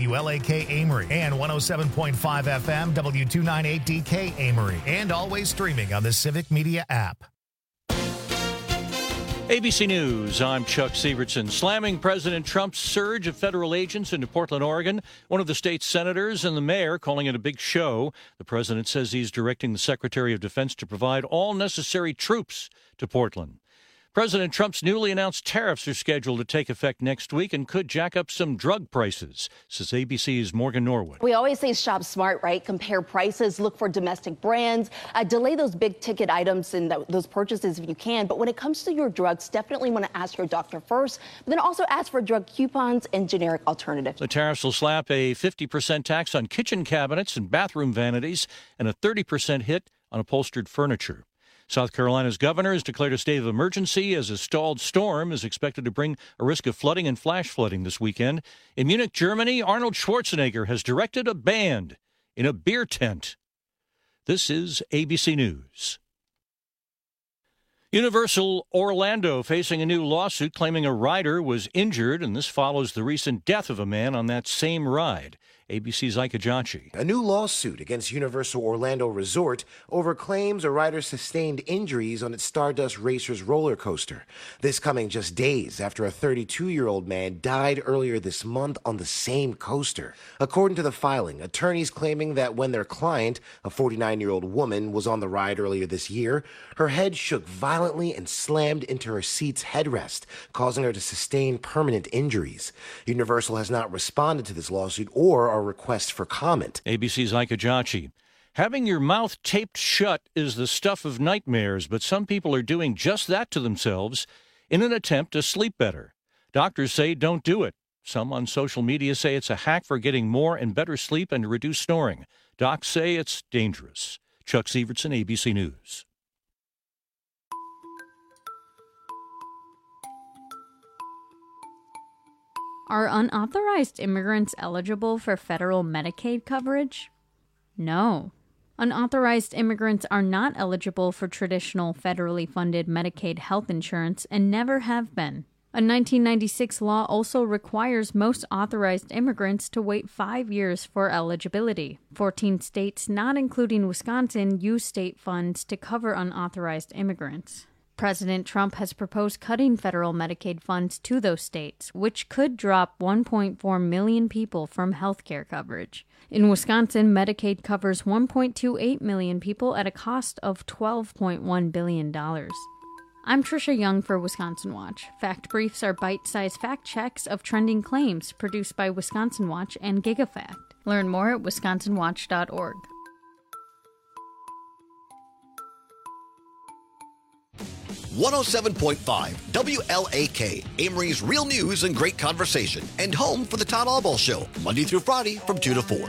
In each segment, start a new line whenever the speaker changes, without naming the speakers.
WLAK Amory, and 107.5 FM W298DK Amory, and always streaming on the Civic Media app.
ABC News, I'm Chuck Sievertson. Slamming President Trump's surge of federal agents into Portland, Oregon. One of the state's senators and the mayor calling it a big show. The president says he's directing the Secretary of Defense to provide all necessary troops to Portland. President Trump's newly announced tariffs are scheduled to take effect next week and could jack up some drug prices, says ABC's Morgan Norwood.
We always say shop smart, right? Compare prices, look for domestic brands, delay those big ticket items and those purchases if you can. But when it comes to your drugs, definitely want to ask your doctor first, but then also ask for drug coupons and generic alternatives.
The tariffs will slap a 50% tax on kitchen cabinets and bathroom vanities and a 30% hit on upholstered furniture. South Carolina's governor has declared a state of emergency as a stalled storm is expected to bring a risk of flooding and flash flooding this weekend. In Munich, Germany, Arnold Schwarzenegger has directed a band in a beer tent. This is ABC News. Universal Orlando facing a new lawsuit claiming a rider was injured, and this follows the recent death of a man on that same ride. ABC's Ike Ajachi.
A new lawsuit against Universal Orlando Resort over claims a rider sustained injuries on its Stardust Racers roller coaster. This coming just days after a 32-year-old man died earlier this month on the same coaster. According to the filing, attorneys claiming that when their client, a 49-year-old woman, was on the ride earlier this year, her head shook violently and slammed into her seat's headrest, causing her to sustain permanent injuries. Universal has not responded to this lawsuit or a request for comment.
ABC's Ike Ajachi. Having your mouth taped shut is the stuff of nightmares, but some people are doing just that to themselves in an attempt to sleep better. Doctors say don't do it. Some on social media say it's a hack for getting more and better sleep and to reduce snoring. Docs say it's dangerous. Chuck Sievertson, ABC News.
Are unauthorized immigrants eligible for federal Medicaid coverage? No. Unauthorized immigrants are not eligible for traditional federally funded Medicaid health insurance and never have been. A 1996 law also requires most authorized immigrants to wait 5 years for eligibility. 14 states, not including Wisconsin, use state funds to cover unauthorized immigrants. President Trump has proposed cutting federal Medicaid funds to those states, which could drop 1.4 million people from health care coverage. In Wisconsin, Medicaid covers 1.28 million people at a cost of $12.1 billion. I'm Trisha Young for Wisconsin Watch. Fact Briefs are bite-sized fact checks of trending claims produced by Wisconsin Watch and GigaFact. Learn more at wisconsinwatch.org.
.5 WLAK, Amory's real news and great conversation, and home for the Todd Albaugh Show, Monday through Friday from 2 to 4.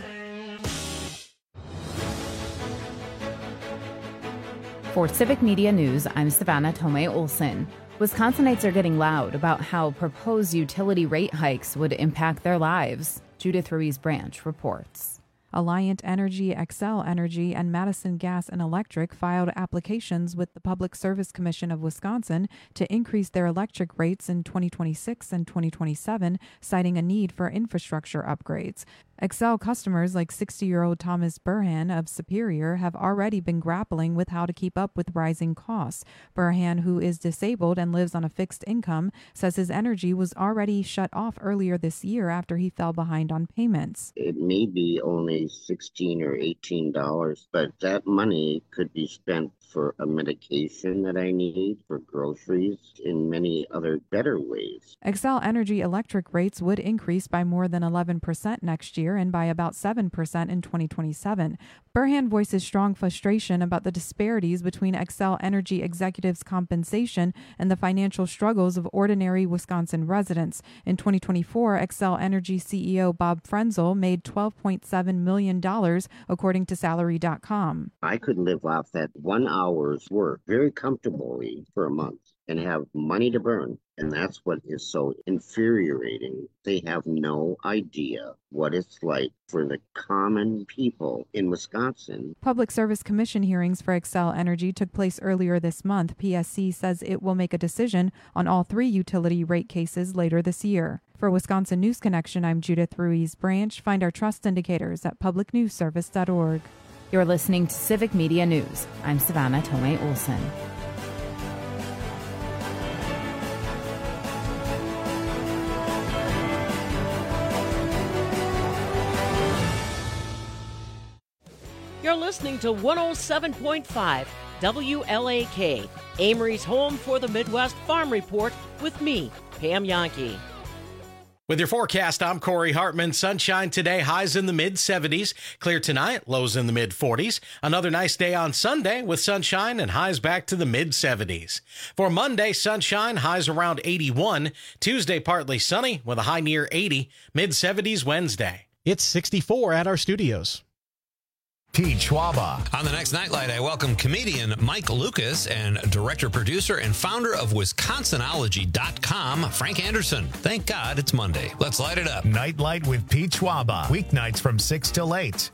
For Civic Media News, I'm Savannah Tomei Olson. Wisconsinites are getting loud about how proposed utility rate hikes would impact their lives. Judith Ruiz Branch reports.
Alliant Energy, Xcel Energy, and Madison Gas and Electric filed applications with the Public Service Commission of Wisconsin to increase their electric rates in 2026 and 2027, citing a need for infrastructure upgrades. Xcel customers like 60-year-old Thomas Burhan of Superior have already been grappling with how to keep up with rising costs. Burhan, who is disabled and lives on a fixed income, says his energy was already shut off earlier this year after he fell behind on payments.
It may be only $16 or $18, but that money could be spent for a medication that I need, for groceries, in many other better ways.
Xcel Energy electric rates would increase by more than 11% next year and by about 7% in 2027. Burhan voices strong frustration about the disparities between Xcel Energy executives' compensation and the financial struggles of ordinary Wisconsin residents. In 2024, Xcel Energy CEO Bob Frenzel made $12.7 million, according to Salary.com.
I could live off that 1 hour's work very comfortably for a month and have money to burn. And that's what is so infuriating. They have no idea what it's like for the common people in Wisconsin.
Public Service Commission hearings for Xcel Energy took place earlier this month. PSC says it will make a decision on all 3 utility rate cases later this year. For Wisconsin News Connection, I'm Judith Ruiz Branch. Find our trust indicators at publicnewsservice.org.
You're listening to Civic Media News. I'm Savannah Tomei Olson.
You're listening to 107.5 WLAK, Amory's home for the Midwest Farm Report with me, Pam Yankee.
With your forecast, I'm Corey Hartman. Sunshine today, highs in the mid-70s. Clear tonight, lows in the mid-40s. Another nice day on Sunday with sunshine and highs back to the mid-70s. For Monday, sunshine, highs around 81. Tuesday, partly sunny with a high near 80. Mid-70s Wednesday.
It's 64 at our studios.
Pete Schwaba.
On the next Nightlight, I welcome comedian Mike Lucas and director, producer, and founder of Wisconsinology.com, Frank Anderson. Thank God it's Monday. Let's light it up.
Nightlight with Pete Schwaba. Weeknights from 6 till 8.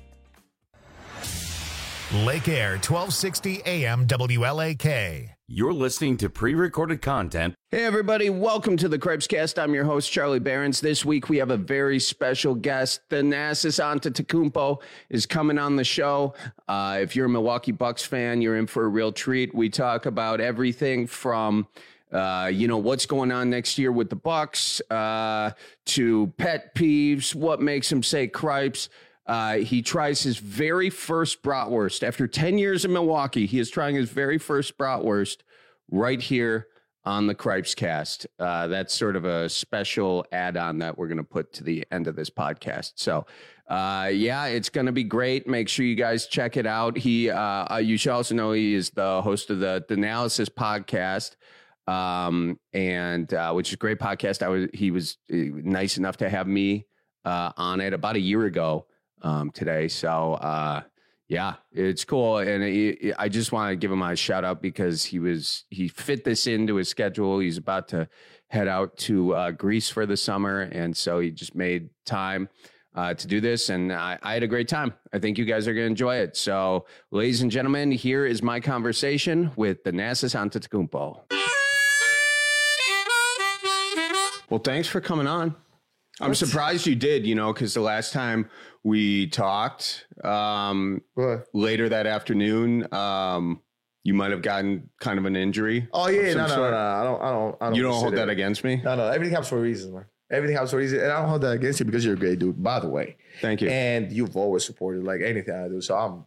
Lake Air, 1260 AM WLAK.
You're listening to pre-recorded content.
Hey, everybody. Welcome to the Cripescast. I'm your host, Charlie Behrens. This week, we have a very special guest. Thanasis Antetokounmpo is coming on the show. If you're a Milwaukee Bucks fan, you're in for a real treat. We talk about everything from what's going on next year with the Bucks, to pet peeves, what makes him say cripes. He tries his very first bratwurst. After 10 years in Milwaukee, he is trying his very first bratwurst right here on the Cripescast. That's sort of a special add-on that we're going to put to the end of this podcast. So, it's going to be great. Make sure you guys check it out. You should also know he is the host of the Analysis podcast, which is a great podcast. He was nice enough to have me on it about a year ago. Today. So, it's cool. And I just want to give him a shout out because he fit this into his schedule. He's about to head out to Greece for the summer. And so he just made time to do this. And I had a great time. I think you guys are going to enjoy it. So, ladies and gentlemen, here is my conversation with Thanasis Antetokounmpo. Well, thanks for coming on. I'm surprised you did, because the last time we talked later that afternoon, you might have gotten kind of an injury.
Oh, yeah. No. I don't.
You don't hold that against me?
No. Everything happens for a reason, man. Everything happens for a reason. And I don't hold that against you because you're a great dude, by the way.
Thank you.
And you've always supported like anything I do. So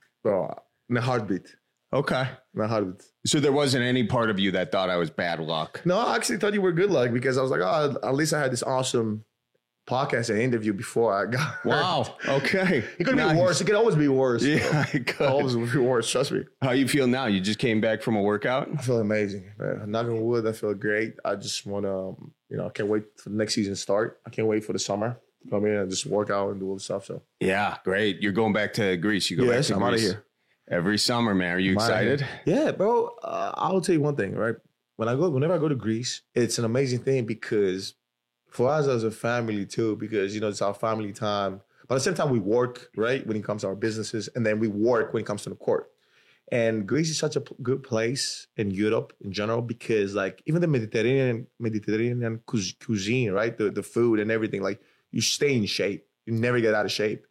in a heartbeat.
Okay.
In a heartbeat.
So there wasn't any part of you that thought I was bad luck?
No, I actually thought you were good luck because I was like, at least I had this awesome podcast and interview before I got hurt.
Wow. Okay.
It could be worse. It could always be worse.
Yeah, it could
always be worse. Trust me.
How you feel now? You just came back from a workout?
I feel amazing, man. Knock on wood, I feel great. I just want to, I can't wait for the next season to start. I can't wait for the summer to come in and just work out and do all the stuff. So
yeah, great. You're going back to Greece. You go back to Greece.
I'm out of here.
Every summer, man. Are you excited?
Yeah, bro. I'll tell you one thing, right? Whenever I go to Greece, it's an amazing thing because for us as a family too, because, it's our family time. But at the same time, we work, right, when it comes to our businesses, and then we work when it comes to the court. And Greece is such a good place in Europe in general because, like, even the Mediterranean cuisine, right, the food and everything, like, you stay in shape. You never get out of shape.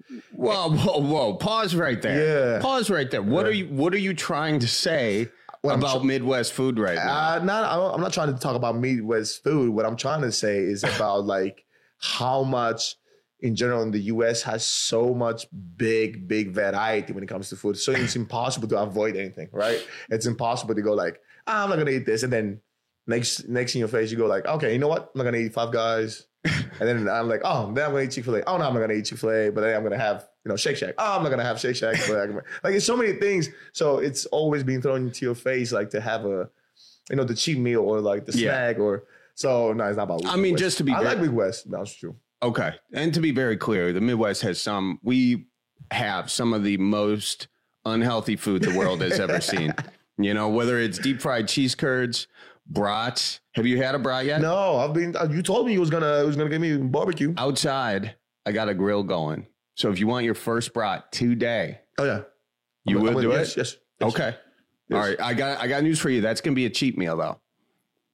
Whoa. Pause right there.
Yeah.
Pause right there. What are you trying to say about Midwest food right now?
I'm not trying to talk about Midwest food. What I'm trying to say is about like how much in general in the U.S. has so much big variety when it comes to food. So it's impossible to avoid anything, right? It's impossible to go like, I'm not gonna eat this, and then next in your face you go like, okay, you know what? I'm not gonna eat Five Guys, and then I'm like, then I'm gonna eat Chick-fil-A. Oh no, I'm not gonna eat Chick-fil-A, but then I'm gonna have Shake Shack. Oh, I'm not gonna have Shake Shack, but like it's so many things. So it's always being thrown into your face, like to have a, the cheap meal or like the snack or. So no, it's not about.
I mean, just to be.
I like Midwest. That's true.
Okay, and to be very clear, the Midwest has we have some of the most unhealthy food the world has ever seen. Whether it's deep fried cheese curds, brats. Have you had a brat yet?
No, you told me you was gonna give me barbecue.
Outside, I got a grill going. So if you want your first brat today,
oh yeah,
you will do it.
Yes.
Okay. Yes. All right. I got news for you. That's gonna be a cheat meal though.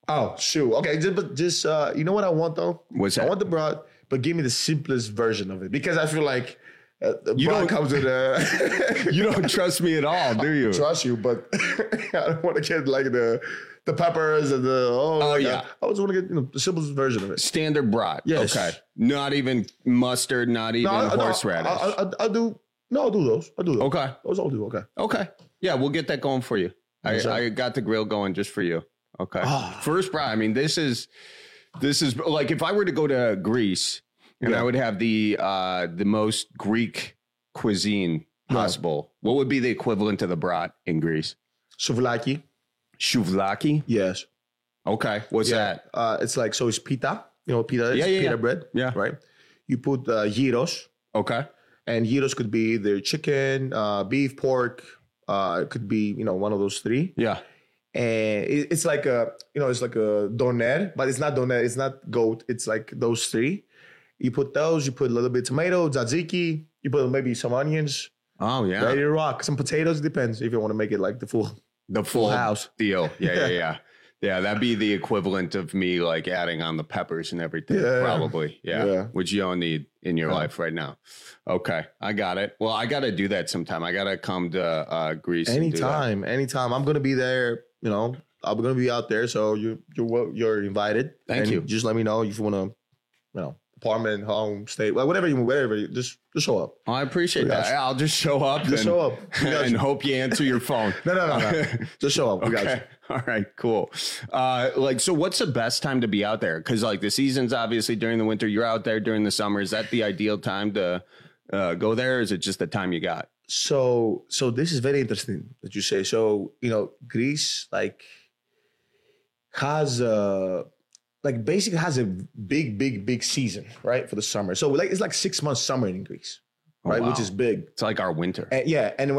Oh, shoot. Okay, just you know what I want though?
What's that?
I want the brat, but give me the simplest version of it because I feel like the brat comes with a.
You don't trust me at all, do you?
I trust you, but I don't want to get like the peppers and the I just want to get the simplest version of it.
Standard brat.
Yes.
Okay. Not even mustard. Not even horseradish.
I'll do those.
Okay.
Those I'll do. Okay.
Okay. Yeah, we'll get that going for you. I got the grill going just for you. Okay. First brat. I mean, this is like if I were to go to Greece and I would have the most Greek cuisine possible. What would be the equivalent to the brat in Greece?
Souvlaki.
Souvlaki?
Yes.
Okay. What's that?
It's like, so it's pita. You know what pita is? Pita bread.
Yeah.
Right? You put gyros.
Okay. And
gyros could be either chicken, beef, pork. It could be, one of those three.
Yeah.
And it's like it's like a doner, but it's not doner. It's not goat. It's like those three. You put those. You put a little bit of tomato, tzatziki. You put maybe some onions.
Oh yeah.
Ready to rock. Some potatoes. Depends if you want to make it like the full house
deal. Yeah. Yeah, that'd be the equivalent of me like adding on the peppers and everything. Probably. Yeah. Which you don't need in your life right now. Okay. I got it. Well, I got to do that sometime. I got to come to Greece.
Anytime. I'm going to be there. I'm going to be out there. So you're invited.
Thank you.
Just let me know if you want to, apartment, home, state, whatever you just show up.
Oh, I appreciate that. I'll just show up. And hope you answer your phone.
No. Just show up. We got you.
All right, cool. So what's the best time to be out there? Because like the season's obviously during the winter. You're out there during the summer. Is that the ideal time to go there? Or is it just the time you got?
So this is very interesting that you say. So, Greece basically has a big season, right? For the summer. So it's like 6 months summer in Greece, right? Which is big.
It's like our winter.
And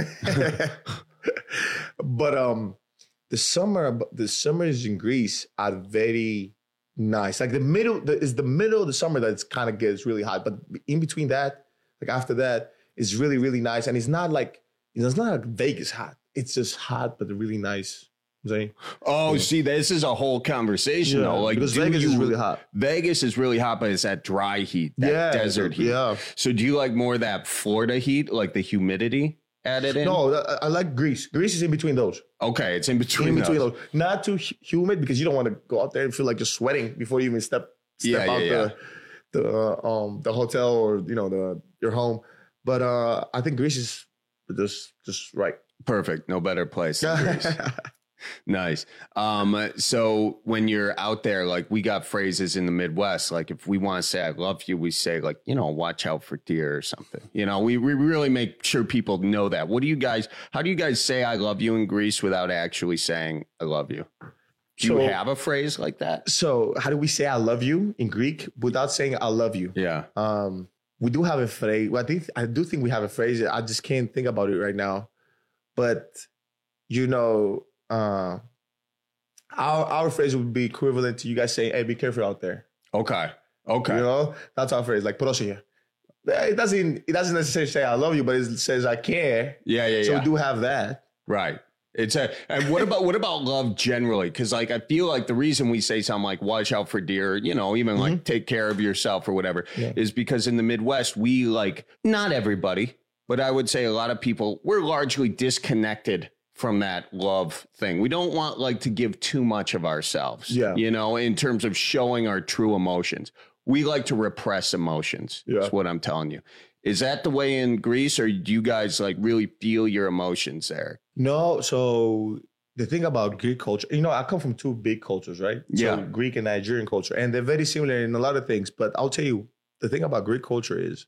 but the summers in Greece are very nice. Like the middle of the summer that it's kind of gets really hot. But in between that, like after that, it's really, really nice. And it's not like Vegas hot. It's just hot, but really nice.
See, this is a whole conversation though. Like
because Vegas is really hot.
Vegas is really hot, but it's that dry heat, that desert heat.
Yeah.
So do you like more of that Florida heat, like the humidity added in?
No, I like Greece. Greece is in between those.
Okay, it's in between those.
Not too humid because you don't want to go out there and feel like you're sweating before you even step out the hotel or your home. But I think Greece is just right.
Perfect. No better place than Greece. Nice. So when you're out there, like we got phrases in the Midwest, like if we want to say I love you, we say like, watch out for deer or something. We really make sure people know that. How do you guys say I love you in Greece without actually saying I love you? Do you have a phrase like that?
So how do we say I love you in Greek without saying I love you?
Yeah.
We do have a phrase. Well, I do think we have a phrase. I just can't think about it right now. But our phrase would be equivalent to you guys saying, "Hey, be careful out there."
Okay.
That's our phrase. Like "Πρόσεχε." It doesn't necessarily say "I love you," but it says "I care."
Yeah.
So we do have that,
right? And what about love generally? Because like I feel like the reason we say something like "watch out for deer," even like take care of yourself or whatever, is because in the Midwest we not everybody, but I would say a lot of people, we're largely disconnected from that love thing. We don't want to give too much of ourselves, in terms of showing our true emotions. We like to repress emotions. That's what I'm telling you. Is that the way in Greece, or do you guys really feel your emotions there?
No. So the thing about Greek culture, I come from two big cultures, right?
Yeah.
So Greek and Nigerian culture, and they're very similar in a lot of things. But I'll tell you, the thing about Greek culture is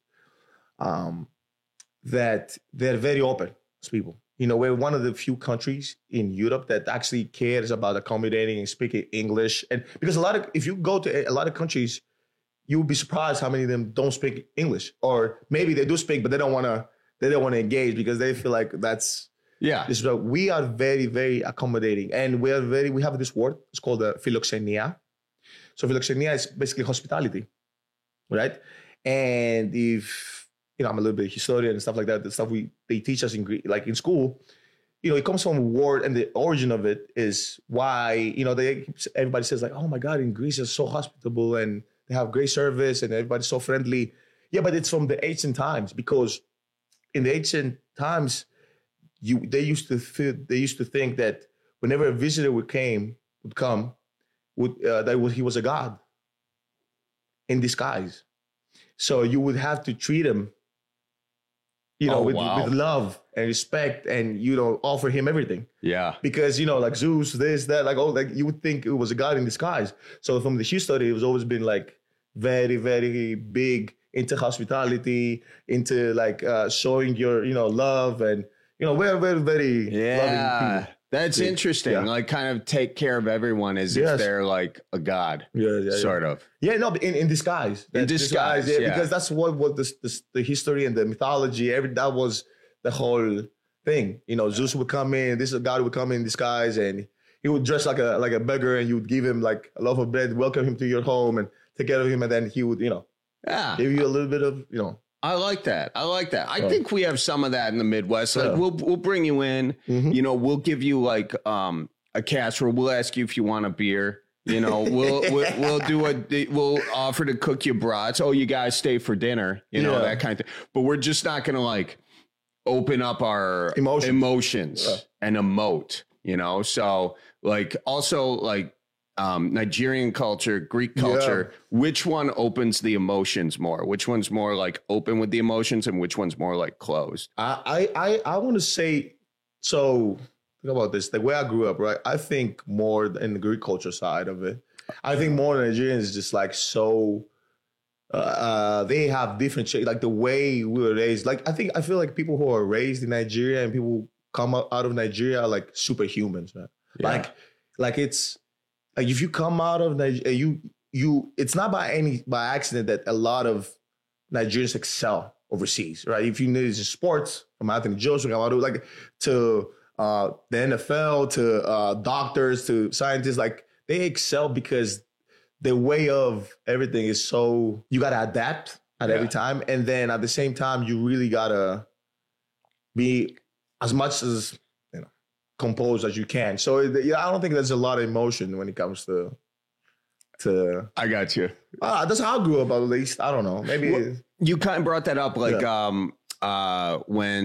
that they're very open as people. We're one of the few countries in Europe that actually cares about accommodating and speaking English. And because if you go to a lot of countries, you'll be surprised how many of them don't speak English, or maybe they do speak, but they don't want to engage because they feel like that's we are very, very accommodating, and we have this word. It's called philoxenia. So philoxenia is basically hospitality, right? And if I'm a little bit historian and stuff like that. The stuff they teach us in Greek, like in school, it comes from a word, and the origin of it is why, everybody says like, oh my God, in Greece is so hospitable and they have great service and everybody's so friendly. Yeah, but it's from the ancient times, because in the ancient times, they used to think that whenever a visitor would come, he was a god in disguise. So you would have to treat him, with love and respect, and offer him everything.
Yeah,
because like Zeus, this, that, like you would think it was a god in disguise. So from the history, it was always been like very, very big into hospitality, into like showing your love, and we're very, very loving people.
That's interesting. Yeah. Like kind of take care of everyone as if they're like a god. Sort of.
Yeah, no, in disguise.
In disguise,
because that's what the history and the mythology, that was the whole thing. Zeus would come in, this god would come in disguise, and he would dress like a beggar, and you would give him like a loaf of bread, welcome him to your home, and take care of him, and then he would, give you a little bit of,
I like that. I think we have some of that in the Midwest. Like we'll bring you in, we'll give you like a casserole. We'll ask you if you want a beer. We'll offer to cook you brats. Oh, you guys stay for dinner, that kind of thing. But we're just not going to like open up our emotions and emote, So like also like Nigerian culture, Greek culture, which one opens the emotions more? Which one's more like open with the emotions, and which one's more like closed?
I want to say, so think about this. The way I grew up, right? I think more in the Greek culture side of it. I think more Nigerians is just like so. They have different shit. Like the way we were raised. Like I feel like people who are raised in Nigeria and people who come out of Nigeria are like superhumans, man. Yeah. Like it's. Like if you come out of Nigeria, it's not by accident that a lot of Nigerians excel overseas, right? If you need in sports, from Anthony Joshua, like to the NFL, to doctors, to scientists, like they excel because the way of everything is so, you got to adapt at every time. And then at the same time, you really got to be as much as composed as you can. So I don't think there's a lot of emotion when it comes to
I got you.
That's how I grew up, at least. I don't know. Maybe
you kind of brought that up, like when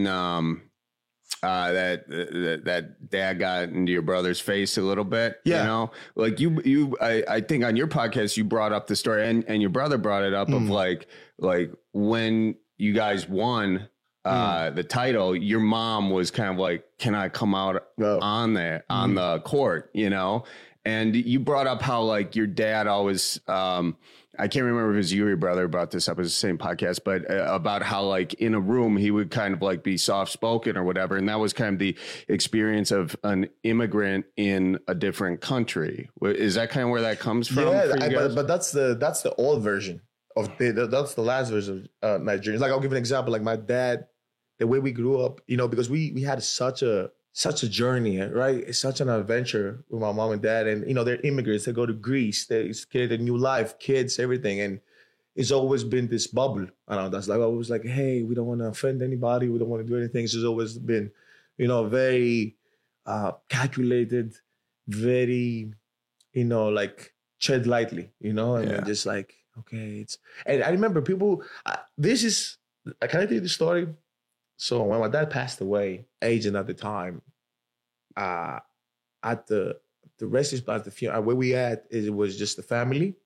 that dad got into your brother's face a little bit. Like I think on your podcast you brought up the story, and your brother brought it up of like when you guys won the title, your mom was kind of like, can I come out on the court, And you brought up how like your dad always, I can't remember if it was you or your brother brought this up, it was the same podcast, but about how like in a room, he would kind of like be soft spoken or whatever. And that was kind of the experience of an immigrant in a different country. Is that kind of where that comes from?
Yeah, but that's the old version of that's the last version of Nigerians. Like I'll give an example, like my dad, the way we grew up, because we had such a journey, right? It's such an adventure with my mom and dad. And, they're immigrants. They go to Greece. They create a new life, kids, everything. And it's always been this bubble around us. Like I was like, hey, we don't want to offend anybody. We don't want to do anything. So it's always been, very calculated, very, like tread lightly, and just like, okay. And I remember people, can I tell you the story? So when my dad passed away, agent at the time, at the resting spot, at the funeral, where we at, it was just the family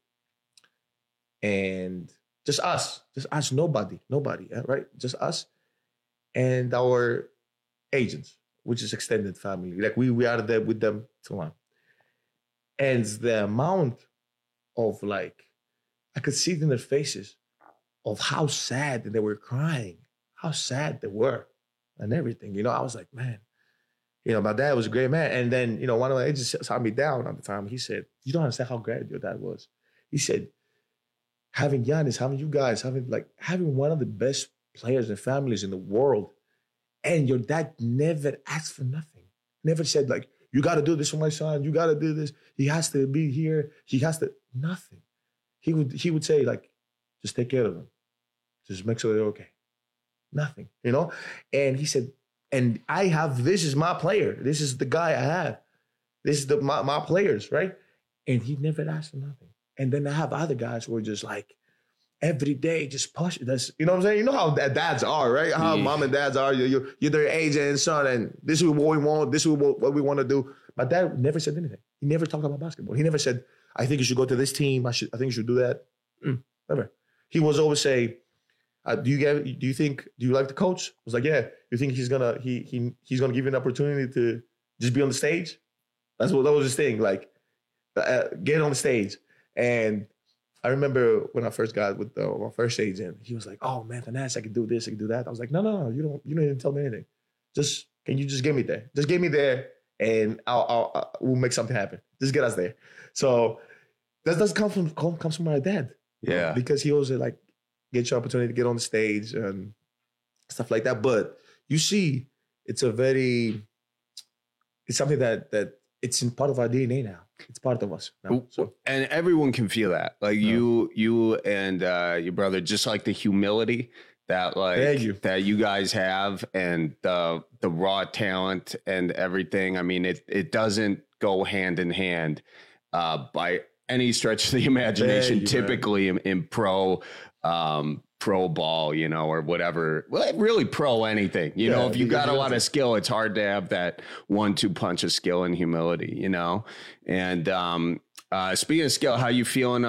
and just us, nobody, right? Just us and our agents, which is extended family. Like we are there with them till now. And the amount of like, I could see it in their faces of how sad they were crying. How sad they were and everything. I was like, man, my dad was a great man. And then, one of the agents sat me down at the time. He said, you don't understand how great your dad was. He said, having Giannis, having you guys, having one of the best players and families in the world, and your dad never asked for nothing. Never said like, you got to do this for my son. You got to do this. He has to be here. He has to, nothing. He would say like, just take care of him. Just make sure they're okay. Nothing, And he said, And this is my player. This is the guy I have. This is my players, right? And he never asked for nothing. And then I have other guys who are just like, every day, just push. That's, you know what I'm saying? You know how dads are, right? How mom and dads are. You're their agent and son, and this is what we want. This is what we want to do. My dad never said anything. He never talked about basketball. He never said, I think you should go to this team. I think you should do that. Never. He was always say, do you like the coach? I was like, yeah. You think he's gonna give you an opportunity to just be on the stage? That was his thing. Like, get on the stage. And I remember when I first got with my first agent, he was like, "Oh man, Thanas, I can do this, I can do that." I was like, "No, you don't even tell me anything. Can you just get me there? Just get me there, and we'll make something happen. Just get us there." So that does come from my dad.
Yeah,
because he always like get your opportunity to get on the stage and stuff like that. But you see, it's something that it's in part of our DNA now. It's part of us now, so.
And everyone can feel that. Like you and your brother, just like the humility that that you guys have, and the raw talent and everything. I mean, it doesn't go hand in hand by any stretch of the imagination. Typically in pro ball, or whatever, really pro anything, if you got a lot of skill, it's hard to have that 1-2 punch of skill and humility, and speaking of skill, how you feeling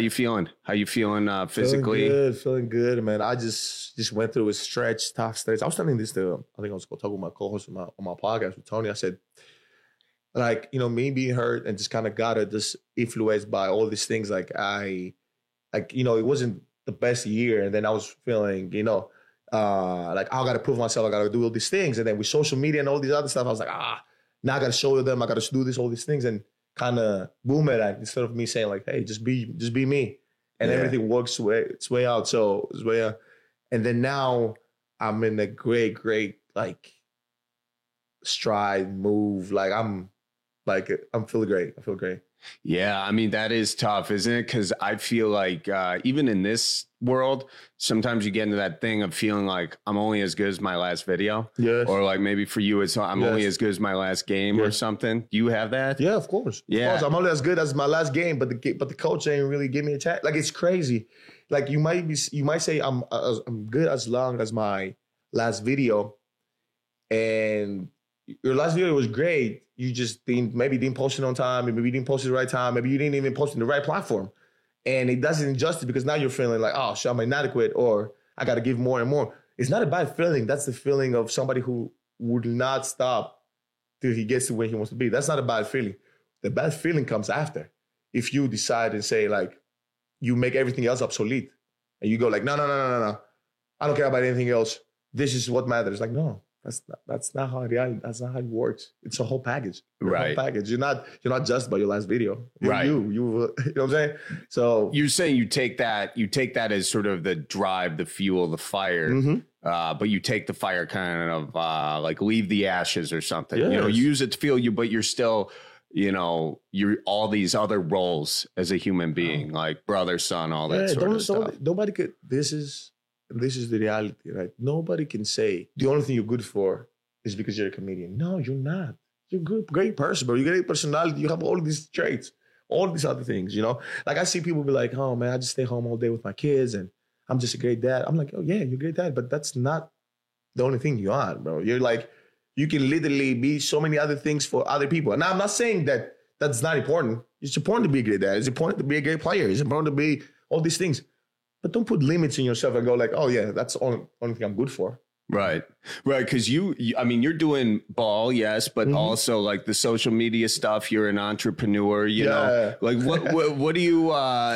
physically?
Feeling good, man. I just went through a tough stretch. I was telling this to, I think I was talking with my co-host on my podcast with Tony. I said, like, me being hurt and just kind of got just influenced by all these things. Like it wasn't the best year. And then I was feeling, like, I got to prove myself. I got to do all these things. And then with social media and all these other stuff, I was like, now I got to show them. I got to do all these things, and kind of boom it out, instead of me saying like, hey, just be me. And everything works its way out. So it's way out. And then now I'm in a great, like, stride move. Like I'm feeling great. I feel great.
Yeah, I mean, that is tough, isn't it? Because I feel like even in this world, sometimes you get into that thing of feeling like I'm only as good as my last video.
Yes.
Or like maybe for you, it's I'm only as good as my last game or something. Do you have that?
Yeah, of course.
Yeah.
Of course. I'm only as good as my last game, but the coach ain't really give me a chance. Like, it's crazy. Like, you might say I'm good as long as my last video, and your last video was great. You just didn't post it on time. Maybe you didn't post it the right time. Maybe you didn't even post it in the right platform. And it doesn't injustice, because now you're feeling like, oh, shit, I'm inadequate, or I got to give more and more. It's not a bad feeling. That's the feeling of somebody who would not stop till he gets to where he wants to be. That's not a bad feeling. The bad feeling comes after. If you decide and say, like, you make everything else obsolete, and you go like, no. I don't care about anything else. This is what matters. Like, no. That's not how it works. It's a whole package.
Right.
Whole package. You're not just by your last video.
Right.
You know what I'm saying? So
you're saying you take that as sort of the drive, the fuel, the fire. But you take the fire kind of like leave the ashes or something.
Yes.
You use it to fuel you, but you're still, you're all these other roles as a human being, like brother, son, all that sort of stuff.
Nobody could. This is the reality, right? Nobody can say the only thing you're good for is because you're a comedian. No, you're not. You're a great person, bro. You got a great personality. You have all these traits, all these other things, Like, I see people be like, oh, man, I just stay home all day with my kids and I'm just a great dad. I'm like, oh, yeah, you're a great dad, but that's not the only thing you are, bro. You're like, you can literally be so many other things for other people. And I'm not saying that that's not important. It's important to be a great dad. It's important to be a great player. It's important to be all these things. But don't put limits in yourself and go like, oh, yeah, that's the only thing I'm good for.
Right. Because you're doing ball, yes, but also like the social media stuff. You're an entrepreneur, you know, like what do you,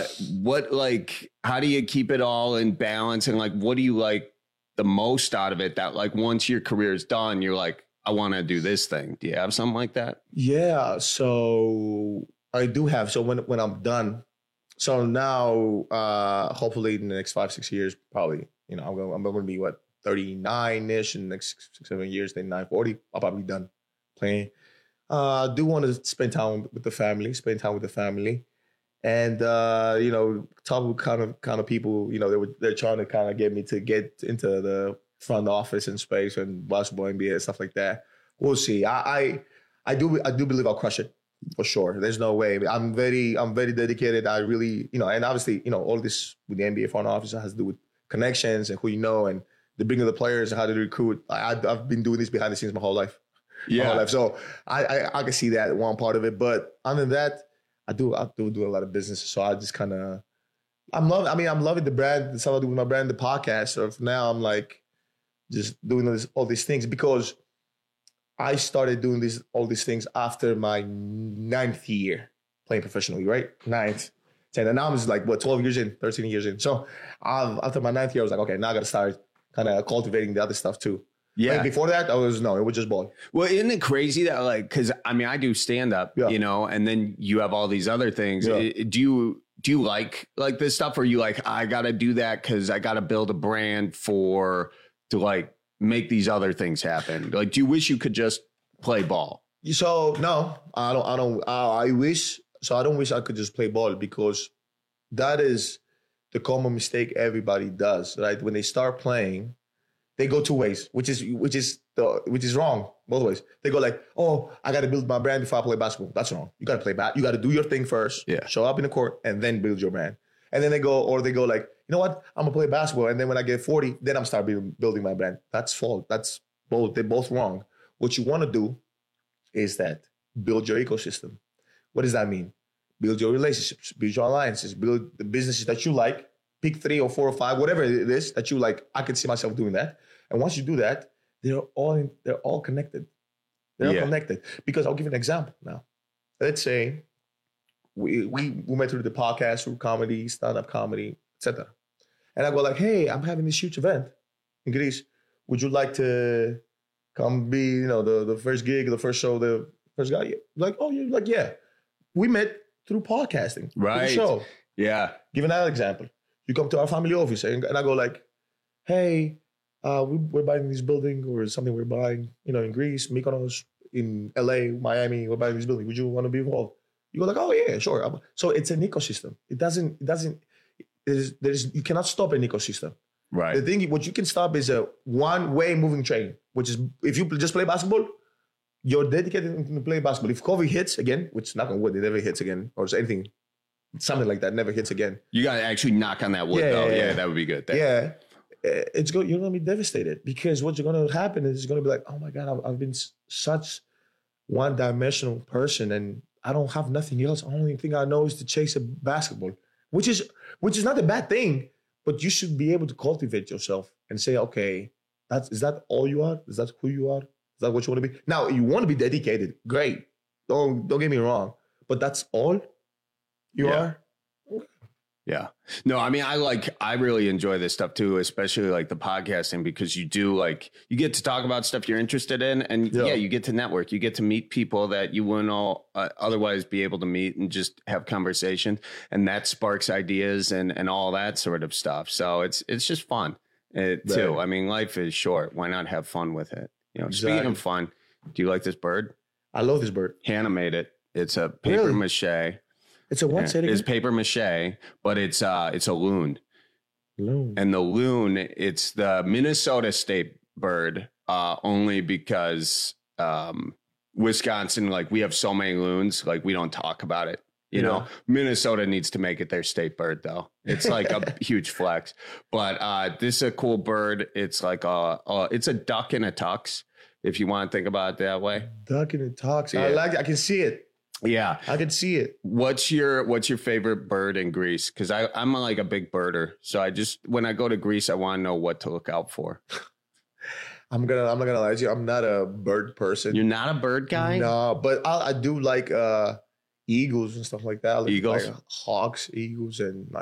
how do you keep it all in balance? And like, what do you like the most out of it, that like once your career is done, you're like, I want to do this thing. Do you have something like that?
Yeah. So I do have. So when I'm done, so now, hopefully in the next 5-6 years, probably, I'm going to be 39-ish in the next 6-7 years, then 40. I'll probably be done playing. I do want to spend time with the family, and talk with kind of people. They're trying to kind of get me to get into the front office and space and basketball, NBA, and stuff like that. We'll see. I do believe I'll crush it for sure. There's no way. I'm very dedicated. I really, and obviously, all this with the NBA front office has to do with connections and who you know and the bringing of the players and how to recruit. I've been doing this behind the scenes my whole life. So I can see that one part of it. But other than that, I do a lot of business. So I just kind of, I'm loving the brand, the stuff I do with my brand, the podcast. So now I'm like just doing all these things because I started doing all these things after my 9th year playing professionally, right? 9th, 10th. And now I'm just like, 12 years in, 13 years in. So after my 9th year, I was like, okay, now I got to start kind of cultivating the other stuff too.
Yeah.
Like before that, it was just ball.
Well, isn't it crazy that because I do stand up, and then you have all these other things.
Yeah.
Do you like this stuff, or you like, I got to do that because I got to build a brand to make these other things happen? Like, do you wish you could just play ball?
So no, I don't. I wish. So I don't wish I could just play ball because that is the common mistake everybody does, right? When they start playing, they go two ways, which is wrong both ways. They go like, oh, I got to build my brand before I play basketball. That's wrong. You got to play you got to do your thing first.
Yeah.
Show up in the court and then build your brand. And then they go like, you know what? I'm gonna play basketball, and then when I get 40, then I'm start building my brand. That's false. That's both. They're both wrong. What you want to do is that build your ecosystem. What does that mean? Build your relationships, build your alliances, build the businesses that you like. Pick 3 or 4 or 5, whatever it is that you like. I can see myself doing that. And once you do that, they're all connected. They're all connected. Because I'll give you an example now. Let's say we met through the podcast, through comedy, stand-up comedy, etc. And I go like, hey, I'm having this huge event in Greece. Would you like to come be, the first gig, the first show, the first guy? Like, oh, you're like, yeah. We met through podcasting.
Right.
Through the show.
Yeah.
Give another example. You come to our family office and I go like, hey, we're buying this building or something we're buying, in Greece, Mykonos, in LA, Miami, we're buying this building. Would you want to be involved? You go like, oh yeah, sure. So it's an ecosystem. You cannot stop an ecosystem.
Right.
The thing, what you can stop is a one-way moving train, which is if you just play basketball, you're dedicated to play basketball. If COVID hits again, which knock on wood, it never hits again, or anything, something like that never hits again.
You got to actually knock on that wood, though. Yeah, that would be good.
Yeah. You're going to be devastated because what's going to happen is it's going to be like, oh my God, I've been such one-dimensional person and I don't have nothing else. The only thing I know is to chase a basketball, which is not a bad thing, but you should be able to cultivate yourself and say, okay, is that all you are? Is that who you are? Is that what you want to be? Now, you want to be dedicated. Great. Don't get me wrong. But that's all you are?
Yeah. No, I really enjoy this stuff too, especially like the podcasting, because you get to talk about stuff you're interested in. And you get to network. You get to meet people that you wouldn't otherwise be able to meet and just have conversation. And that sparks ideas and all that sort of stuff. So it's just fun too. I mean, life is short. Why not have fun with it? Speaking of fun, do you like this bird?
I love this bird.
Hannah made it. It's a paper mache.
It's a what?
It's paper mache, but it's a loon.
Loon.
And the loon, it's the Minnesota state bird, only because Wisconsin, we have so many loons, we don't talk about it. You know, Minnesota needs to make it their state bird, though. It's like a huge flex. But this is a cool bird. It's like it's a duck in a tux, if you want to think about it that way.
Duck in a tux.
Yeah.
I like it. I can see it.
Yeah,
I can see it.
What's your favorite bird in Greece? Because I'm like a big birder, so when I go to Greece, I want to know what to look out for.
I'm not gonna lie to you. I'm not a bird person.
You're not a bird guy?
No, but I do like eagles and stuff like that.
Eagles,
hawks, eagles, and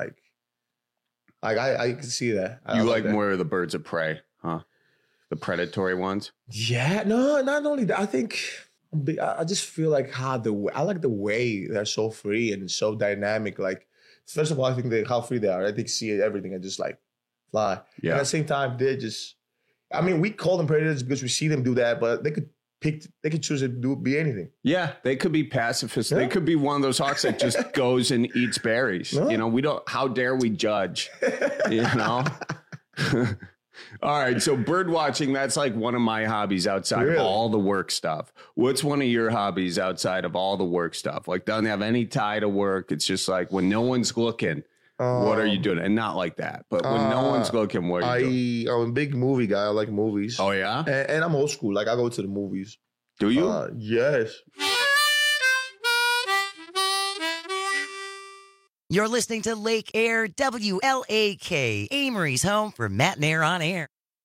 I can see that.
You like more of the birds of prey, huh? The predatory ones.
Yeah, no, not only that. I think. I just feel like I like the way they're so free and so dynamic. First of all, I think how free they are. I think see everything and just fly. Yeah. And at the same time, they're just. I mean, we call them predators because we see them do that, but they could choose to be anything.
Yeah, they could be pacifists. Yeah. They could be one of those hawks that just goes and eats berries. No. We don't. How dare we judge? All right, so bird watching, that's like one of my hobbies outside of all the work stuff. What's one of your hobbies outside of all the work stuff? Like, doesn't have any tie to work. It's just like when no one's looking, what are you doing? And not like that, but when no one's looking, what are you doing?
I'm a big movie guy. I like movies.
Oh, yeah?
And I'm old school. Like, I go to the movies.
Do you?
Yes.
You're listening to Lake Air, WLAK, Amory's home for Matt and Air on Air.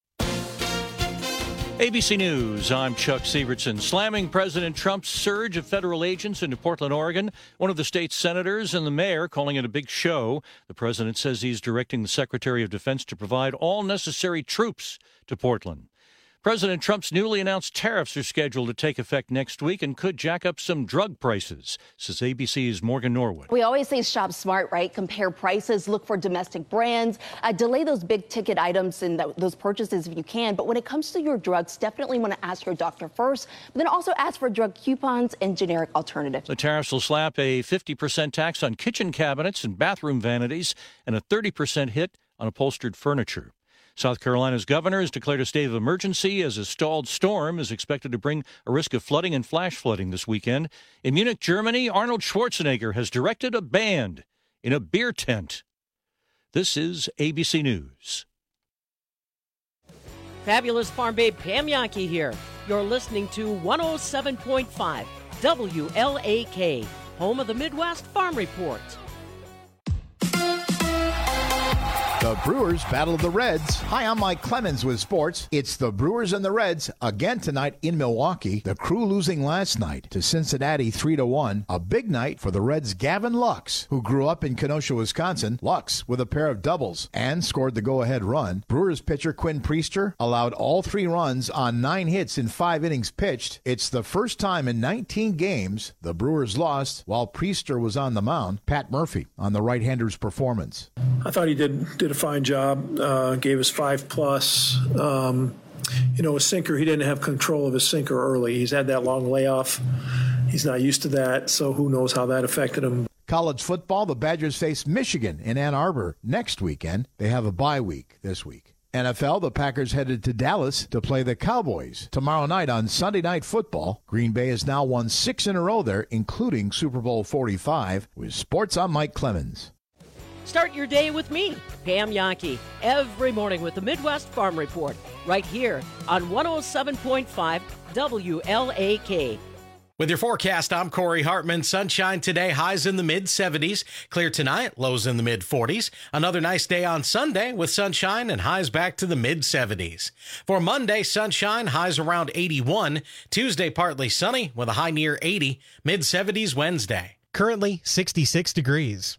ABC News, I'm Chuck Severson. Slamming President Trump's surge of federal agents into Portland, Oregon. One of the state's senators and the mayor calling it a big show. The president says he's directing the Secretary of Defense to provide all necessary troops to Portland. President Trump's newly announced tariffs are scheduled to take effect next week and could jack up some drug prices, says ABC's Morgan Norwood.
We always say shop smart, right? Compare prices, look for domestic brands, delay those big ticket items and those purchases if you can. But when it comes to your drugs, definitely want to ask your doctor first, but then also ask for drug coupons and generic alternatives.
The tariffs will slap a 50% tax on kitchen cabinets and bathroom vanities and a 30% hit on upholstered furniture. South Carolina's governor has declared a state of emergency as a stalled storm is expected to bring a risk of flooding and flash flooding this weekend. In Munich, Germany, Arnold Schwarzenegger has directed a band in a beer tent. This is ABC News.
Fabulous Farm Babe Pam Yankee here. You're listening to 107.5 WLAK, home of the Midwest Farm Report.
The Brewers battle the Reds. Hi, I'm Mike Clemens with sports. It's the Brewers and the Reds again tonight in Milwaukee. The Crew losing last night to Cincinnati 3-1. A big night for the Reds' Gavin Lux, who grew up in Kenosha, Wisconsin. Lux with a pair of doubles and scored the go-ahead run. Brewers pitcher Quinn Priester allowed all 3 runs on 9 hits in 5 innings pitched. It's the first time in 19 games the Brewers lost while Priester was on the mound. Pat Murphy on the right-hander's performance.
I thought he did a fine job, gave us 5+. His sinker, he didn't have control of his sinker early. He's had that long layoff. He's not used to that, so who knows how that affected him.
College football, the Badgers face Michigan in Ann Arbor next weekend. They have a bye week this week. NFL, the Packers headed to Dallas to play the Cowboys tomorrow night on Sunday Night Football. Green Bay has now won 6 in a row there, including Super Bowl 45. With sports, I'm Mike Clemens.
Start your day with me, Pam Yankee, every morning with the Midwest Farm Report, right here on 107.5 WLAK.
With your forecast, I'm Corey Hartman. Sunshine today, highs in the mid-70s. Clear tonight, lows in the mid-40s. Another nice day on Sunday with sunshine and highs back to the mid-70s. For Monday, sunshine, highs around 81. Tuesday, partly sunny with a high near 80. Mid-70s Wednesday.
Currently 66 degrees.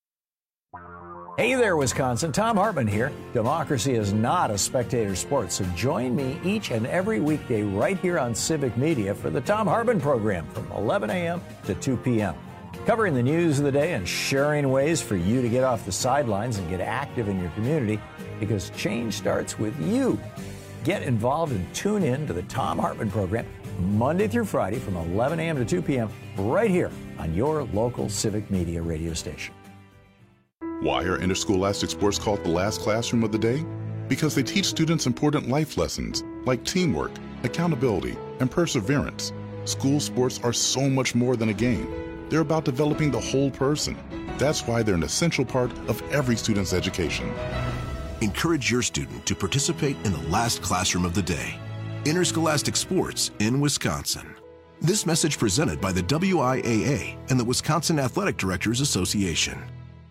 Hey there, Wisconsin. Tom Hartman here. Democracy is not a spectator sport, so join me each and every weekday right here on Civic Media for the Tom Hartman program from 11 a.m. to 2 p.m. Covering the news of the day and sharing ways for you to get off the sidelines and get active in your community, because change starts with you. Get involved and tune in to the Tom Hartman program Monday through Friday from 11 a.m. to 2 p.m. right here on your local Civic Media radio station.
Why are interscholastic sports called the last classroom of the day? Because they teach students important life lessons like teamwork, accountability, and perseverance. School sports are so much more than a game. They're about developing the whole person. That's why they're an essential part of every student's education.
Encourage your student to participate in the last classroom of the day. Interscholastic sports in Wisconsin. This message presented by the WIAA and the Wisconsin Athletic Directors Association.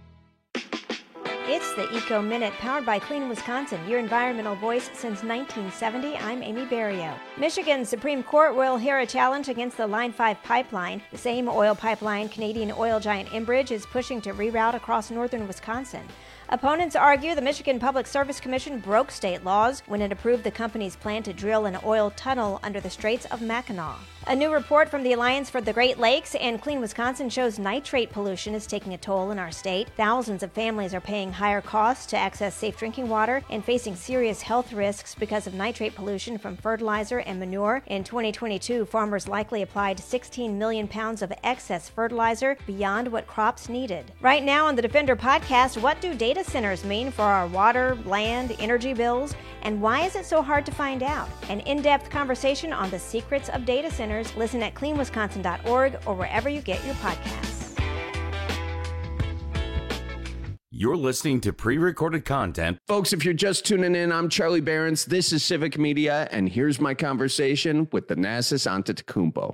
It's the Eco Minute, powered by Clean Wisconsin, your environmental voice since 1970. I'm Amy Berrio. Michigan's Supreme Court will hear a challenge against the Line 5 pipeline. The same oil pipeline Canadian oil giant Enbridge is pushing to reroute across northern Wisconsin. Opponents argue the Michigan Public Service Commission broke state laws when it approved the company's plan to drill an oil tunnel under the Straits of Mackinac. A new report from the Alliance for the Great Lakes and Clean Wisconsin shows nitrate pollution is taking a toll in our state. Thousands of families are paying higher costs to access safe drinking water and facing serious health risks because of nitrate pollution from fertilizer and manure. In 2022, farmers likely applied 16 million pounds of excess fertilizer beyond what crops needed. Right now on the Defender podcast, what do data data centers mean for our water, land, energy bills, and why is it so hard to find out? An in-depth conversation on the secrets of data centers. Listen at cleanwisconsin.org or wherever you get your podcasts.
You're listening to pre-recorded content.
Folks, if you're just tuning in, I'm Charlie Behrens. This is Civic Media, and here's my conversation with Thanasis Antetokounmpo.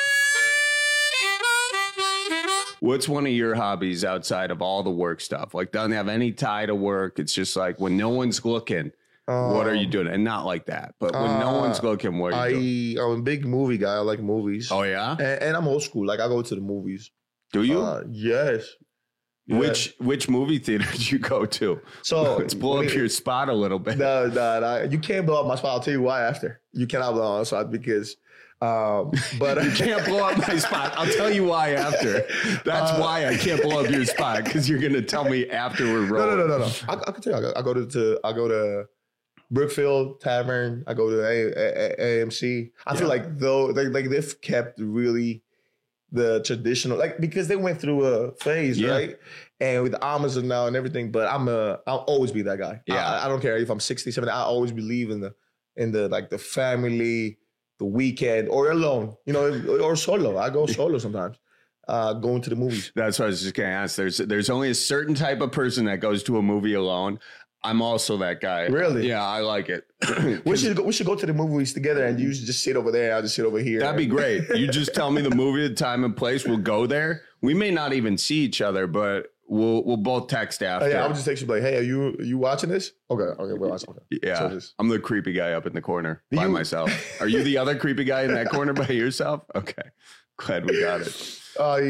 What's one of your hobbies outside of all the work stuff? Like, doesn't have any tie to work. It's just like when no one's looking, what are you doing? And not like that, but when no one's looking, what are you doing?
I'm a big movie guy. I like movies.
Oh, yeah?
And I'm old school. Like, I go to the movies.
Do you?
Yes. Yeah.
Which movie theater did you go to?
So
let's blow up your spot a little bit.
No, you can't blow up my spot. I'll tell you why after. You cannot blow up my spot because, but
you can't blow up my spot. I'll tell you why after. That's why I can't blow up your spot, because you're gonna tell me after we're rolling.
No. I can tell you. I go to Brookfield Tavern. I go to AMC. I feel like they've kept really the traditional, like, because they went through a phase, right? And with Amazon now and everything, but I'll always be that guy. I don't care if I'm 60, 70, I always believe in the like the family, the weekend, or alone, or solo. I go solo sometimes, going to the movies.
That's what I was just gonna ask. There's only a certain type of person that goes to a movie alone. I'm also that guy.
Really?
Yeah, I like it.
We should go to the movies together, and you should just sit over there. I'll just sit over here.
That'd be great. You just tell me the movie, the time and place. We'll go there. We may not even see each other, but we'll both text after.
Yeah, I would just text you like, "Hey, are you watching this?" Okay, we're watching. Okay.
Yeah,
so
I'm the creepy guy up in the corner by myself. Are you the other creepy guy in that corner by yourself? Okay, glad we got it.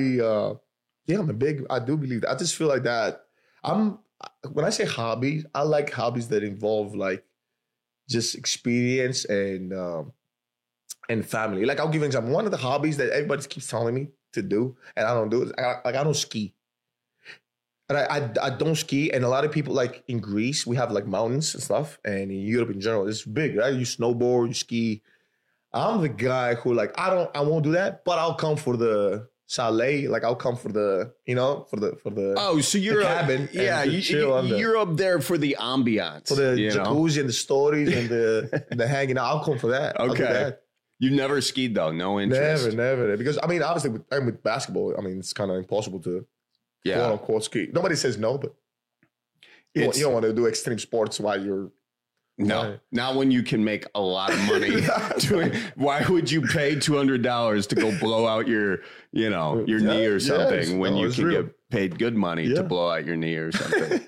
I do believe that. I just feel like that. When I say hobbies, I like hobbies that involve like just experience and family. Like, I'll give an example. One of the hobbies that everybody keeps telling me to do, and I don't do it. I don't ski. And I don't ski. And a lot of people, like in Greece, we have like mountains and stuff. And in Europe in general, it's big, right? You snowboard, you ski. I'm the guy who like, I won't do that, but I'll come for the chalet, like I'll come for the, for the
oh, so you're
the cabin.
You're up there for the ambiance,
for the jacuzzi and the stories and the hanging out. I'll come for that.
Okay. You never skied though, no interest.
Never. Because I mean, obviously, with basketball, I mean, it's kind of impossible to quote unquote ski. Nobody says no, but you don't want to do extreme sports while you're.
No, not when you can make a lot of money. Why would you pay $200 to go blow out your knee or something when you can get paid good money to blow out your knee or something?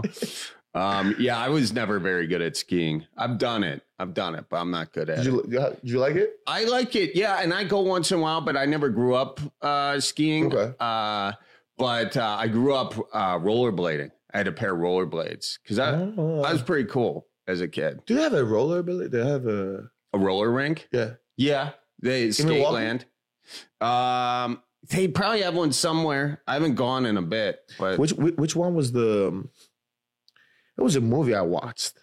I was never very good at skiing. I've done it, but I'm not good at it.
Did you like it?
I like it, yeah. And I go once in a while, but I never grew up skiing. Okay. But I grew up rollerblading. I had a pair of rollerblades because I was pretty cool as a kid.
Do they have a rollerblade? They have a
roller rink? Yeah. They Skateland. They probably have one somewhere. I haven't gone in a bit. But
which one was the? It was a movie I watched.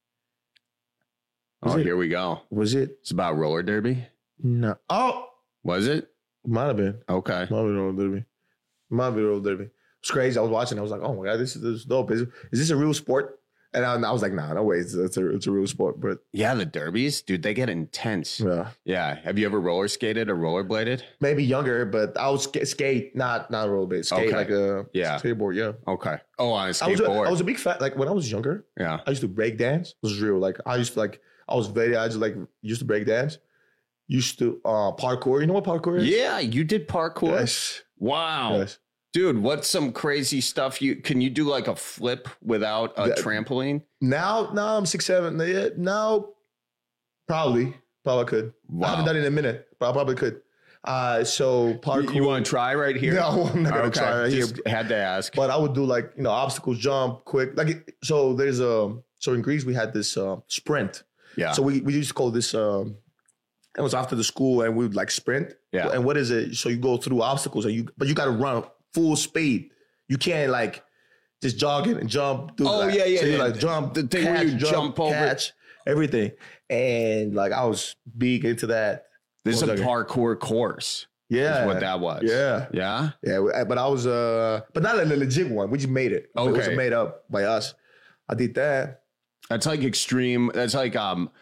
Here we go.
Was it?
It's about roller derby.
No. Oh,
was it?
Might have been.
Okay.
Might be roller derby. It's crazy. I was watching. I was like, oh my god, this is dope. Is this a real sport? And I was like, nah, no way. It's a real sport. But
yeah, the derbies, dude, they get intense. Yeah. Have you ever roller skated or rollerbladed?
Maybe younger, but I was skate, not rollerblade. Skate like a skateboard. Yeah.
Okay. Oh, on a skateboard.
I was a big fan. Like when I was younger.
Yeah.
I used to break dance. It was real. Like I just used to break dance. Used to parkour. You know what parkour is?
Yeah, you did parkour.
Yes.
Wow.
Yes.
Dude, what's some crazy stuff can you do like a flip without a trampoline?
Now I'm 6'7". Yeah, now probably could. Wow. I haven't done it in a minute, but I probably could. So parkour.
You want to try right here?
No, I'm not gonna try right here.
Had to ask.
But I would do like obstacles, jump, quick. Like so there's so in Greece we had this sprint.
Yeah.
So we used to call this it was after the school and we would like sprint.
Yeah.
And what is it? So you go through obstacles but you got to run full speed. You can't like just jog in and jump.
Yeah.
So you like jump,
the thing where you jump over,
catch, everything. And like I was big into that.
This is a parkour course.
Yeah.
Is what that was.
Yeah.
Yeah?
Yeah. But I was, but not a legit one. We just made it.
Okay.
It was made up by us. I did that.
That's like extreme. That's like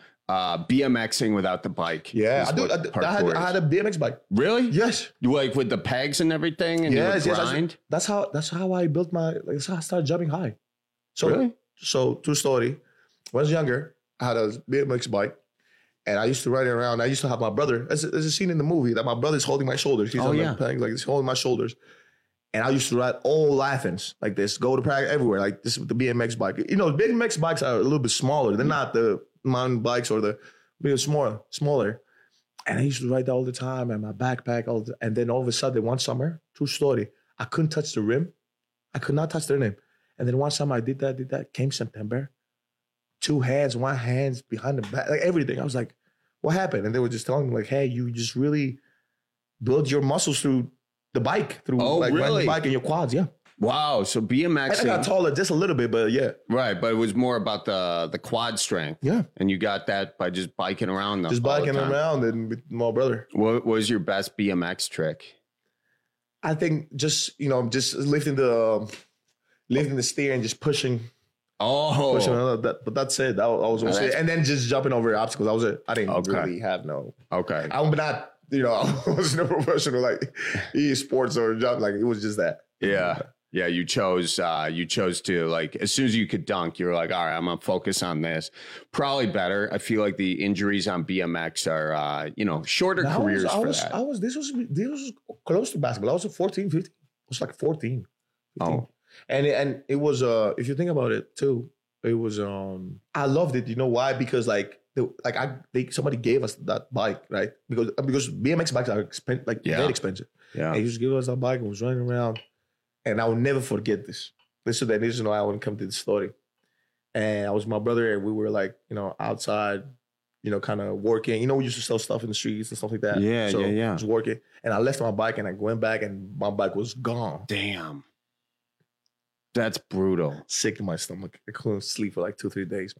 BMXing without the bike.
Yeah. I had a BMX bike.
Really?
Yes.
You like with the pegs and everything and
yes,
you would grind?
That's how I built that's how I started jumping high. So,
really?
So true story. When I was younger, I had a BMX bike. And I used to ride it around. I used to have my brother. There's a scene in the movie that my brother's holding my shoulders. He's on the pegs, like he's holding my shoulders. And I used to ride all Athens like this, go to practice everywhere, like this with the BMX bike. You know, BMX bikes are a little bit smaller. They're not the mountain bikes or they're smaller. And I used to ride that all the time and my backpack. And then all of a sudden, one summer, true story, I couldn't touch the rim. I could not touch the rim. And then one summer I did that. Came September. 2 hands, 1 hand behind the back, like everything. I was like, what happened? And they were just telling me like, hey, you just really build your muscles through the bike, through riding the bike and your quads. Yeah.
Wow. So BMX.
I got taller just a little bit, but yeah.
Right. But it was more about the quad strength.
Yeah.
And you got that by just biking around.
Just biking around and with my brother.
What was your best BMX trick?
I think just lifting the steer and just pushing. But that's it. That was it. And then just jumping over obstacles. That was it. I didn't really have no.
Okay.
I'm not, I wasn't a professional like esports or jump. Like it was just that.
Yeah. Yeah. You chose to like, as soon as you could dunk, you were like, all right, I'm going to focus on this. Probably better. I feel like the injuries on BMX are, shorter careers
This was close to basketball. I was 14, 15. I was like 14. 15. Oh. And it was if you think about it too, it was I loved it. You know why? Because somebody gave us that bike, right? Because BMX bikes are very expensive. Yeah. And he just gave us that bike and was running around, and I will never forget this. This is why I wouldn't come to the story. And I was with my brother, and we were outside, kind of working. We used to sell stuff in the streets and stuff like that.
Yeah,
so
yeah.
I was working, and I left my bike, and I went back, and my bike was gone.
Damn. That's brutal.
Sick in my stomach. I couldn't sleep for like 2-3 days,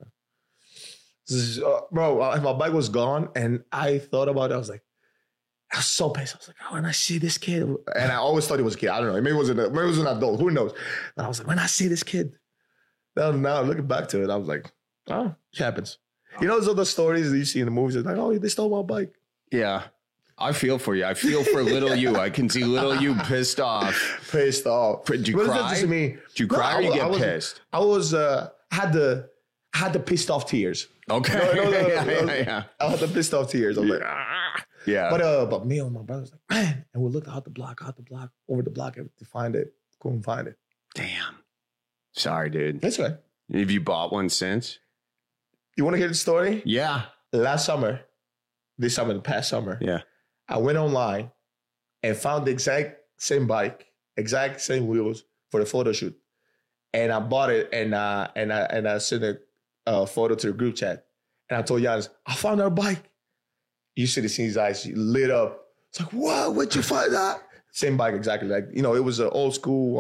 man. Bro, my bike was gone, and I thought about it. I was so pissed. I was like, when I see this kid, and I always thought he was a kid. I don't know. Maybe it was an adult. Who knows? But I was like, when I see this kid, now looking back to it, I was like, oh, it happens. Those are the stories that you see in the movies. It's like, oh, they stole my bike.
Yeah. I feel for you. I feel for little you. I can see little you pissed off. Did you cry? Did you cry or you get pissed?
I was had the pissed off tears.
Okay.
Yeah. I had the pissed off tears. I was like, ah.
Yeah.
But me and my brother was like, man, and we looked out the block, over the block to find it. Couldn't find it.
Damn. Sorry, dude.
That's right.
Have you bought one since?
You want to hear the story?
Yeah.
The past summer.
Yeah.
I went online and found the exact same bike, exact same wheels for the photo shoot, and I bought it and I sent a photo to the group chat, and I told Giannis, I found our bike. You should have seen his eyes lit up. It's like, what? Where'd you find that? Same bike exactly. It was an old school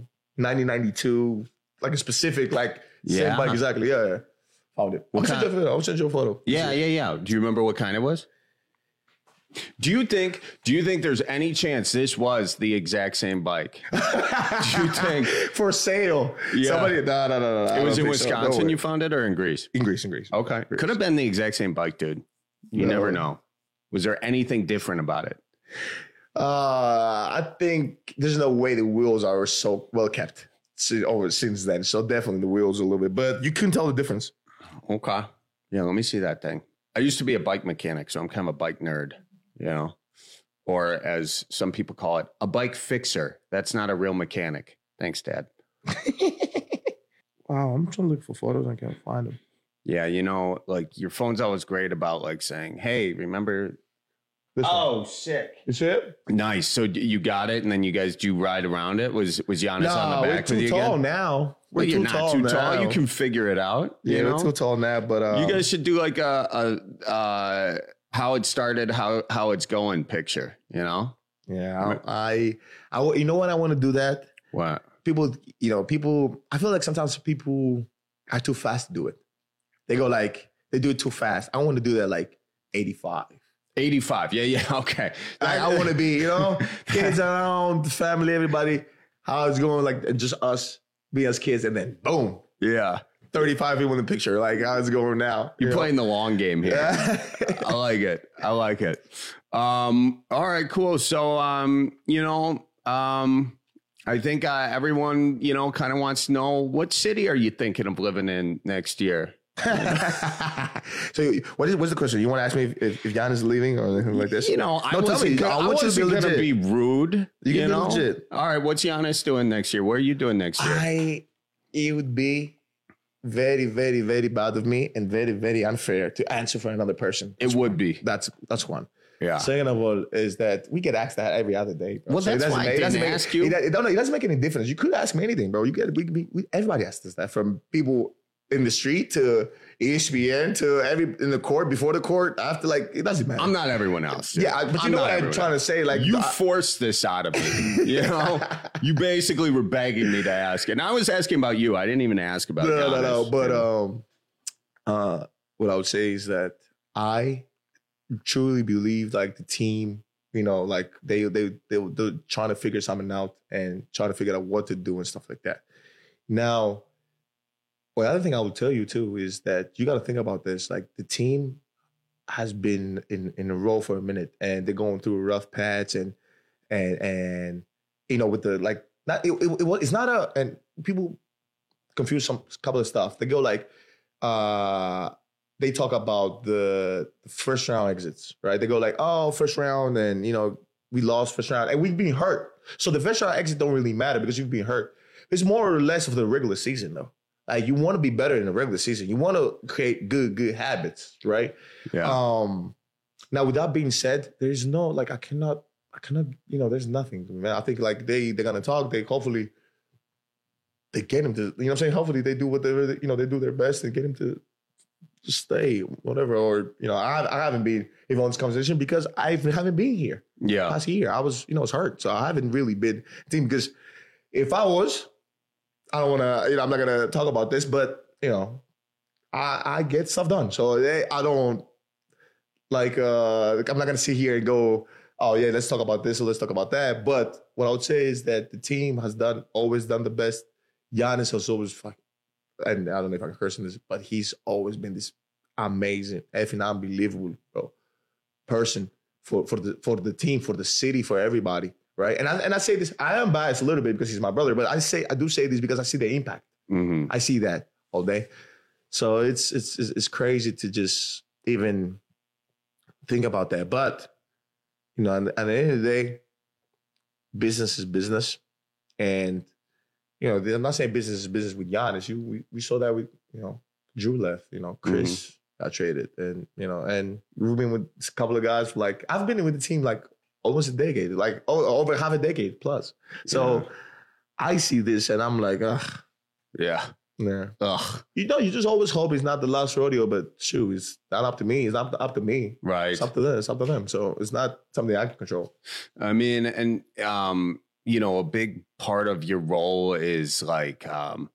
1992, like a specific same bike exactly. Yeah. Found it. I'll send you a photo.
Yeah. Do you remember what kind it was? Do you think there's any chance this was the exact same bike? Do you think
for sale?
Yeah.
Somebody, no.
It was in Wisconsin. You found it, or in Greece?
In Greece.
Okay, could have been the exact same bike, dude. You never know. Was there anything different about it?
I think there's no way the wheels are so well kept since then. So definitely the wheels a little bit, but you couldn't tell the difference.
Okay, yeah. Let me see that thing. I used to be a bike mechanic, so I'm kind of a bike nerd. Or as some people call it, a bike fixer. That's not a real mechanic. Thanks, Dad.
Wow, I'm trying to look for photos. I can't find them.
Yeah, your phone's always great about saying, hey, remember this one? Sick.
You see it?
Nice. So you got it, and then you guys do ride around it? Was Giannis on the back with you again?
We're too tall now.
Well, you're not too tall. You can figure it out.
We're too tall now, but...
you guys should do a how it started, how it's going picture, Yeah.
I you know when I want to do that?
What?
People, I feel like sometimes people are too fast to do it. They go they do it too fast. I want to do that 85.
85. Yeah. Okay.
I want to be, kids around, family, everybody. How it's going, like just us being as kids, and then boom.
Yeah.
35 people in the picture. Like, how's it going now?
You're playing the long game here. I like it. All right, cool. So, I think everyone, kind of wants to know, what city are you thinking of living in next year?
So what's the question? You want to ask me if Giannis is leaving or anything like this?
I wasn't going to be rude. You can be legit. All right, what's Giannis doing next year? What are you doing next year?
It would be very, very, very bad of me and very, very unfair to answer for another person.
It would be.
That's one.
Yeah.
Second of all is that we get asked that every other day, bro.
Well, so that's why I didn't ask you.
It doesn't make any difference. You could ask me anything, bro. Everybody asks us that, from people in the street to ESPN to in the court, before the court, after. Like, it doesn't matter.
I'm not everyone else. Dude.
Yeah, but you know what I'm trying to say. Like,
you forced this out of me. You basically were begging me to ask, and I was asking about you. I didn't even ask about Giannis.
No. But what I would say is that I truly believe, like, the team, like they're trying to figure something out and trying to figure out what to do and stuff like that. Now, the other thing I would tell you too is that you got to think about this. Like, the team has been in a row for a minute, and they're going through a rough patch, and with the, like, it's not and people confuse some couple of stuff. They go like, they talk about the first round exits, right? They go like, oh, first round, and we lost first round, and we've been hurt. So the first round exit don't really matter because you've been hurt. It's more or less of the regular season though. Like, you want to be better in the regular season. You want to create good habits, right?
Yeah.
Now, with that being said, there's no, like, I cannot, there's nothing, man. I think, like, they're gonna talk. Hopefully they get him to, I'm saying? Hopefully they do whatever, they do their best and get him to stay, whatever. Or, I haven't been involved in this conversation because I haven't been here.
Yeah.
Last year, I was, I was hurt. So I haven't really been team, because if I was, I don't want to, I'm not going to talk about this, but, I get stuff done. So I don't, like, I'm not going to sit here and go, oh, yeah, let's talk about this or let's talk about that. But what I would say is that the team has always done the best. Giannis has always, and I don't know if I can curse on this, but he's always been this amazing, effing unbelievable person for the team, for the city, for everybody. Right. And I say this, I am biased a little bit because he's my brother, but I do say this because I see the impact.
Mm-hmm.
I see that all day. So it's crazy to just even think about that. But, at the end of the day, business is business. And, I'm not saying business is business with Giannis. We saw that with, Drew left, Chris got traded. And, and we've been with a couple of guys, like, I've been with the team, like, almost a decade, like over half a decade plus. So I see this and I'm like, ugh.
Yeah.
Ugh. You just always hope it's not the last rodeo, but shoot, it's not up to me. It's not up to me.
Right.
It's up to them. It's up to them. So it's not something I can control.
I mean, and, a big part of your role is like,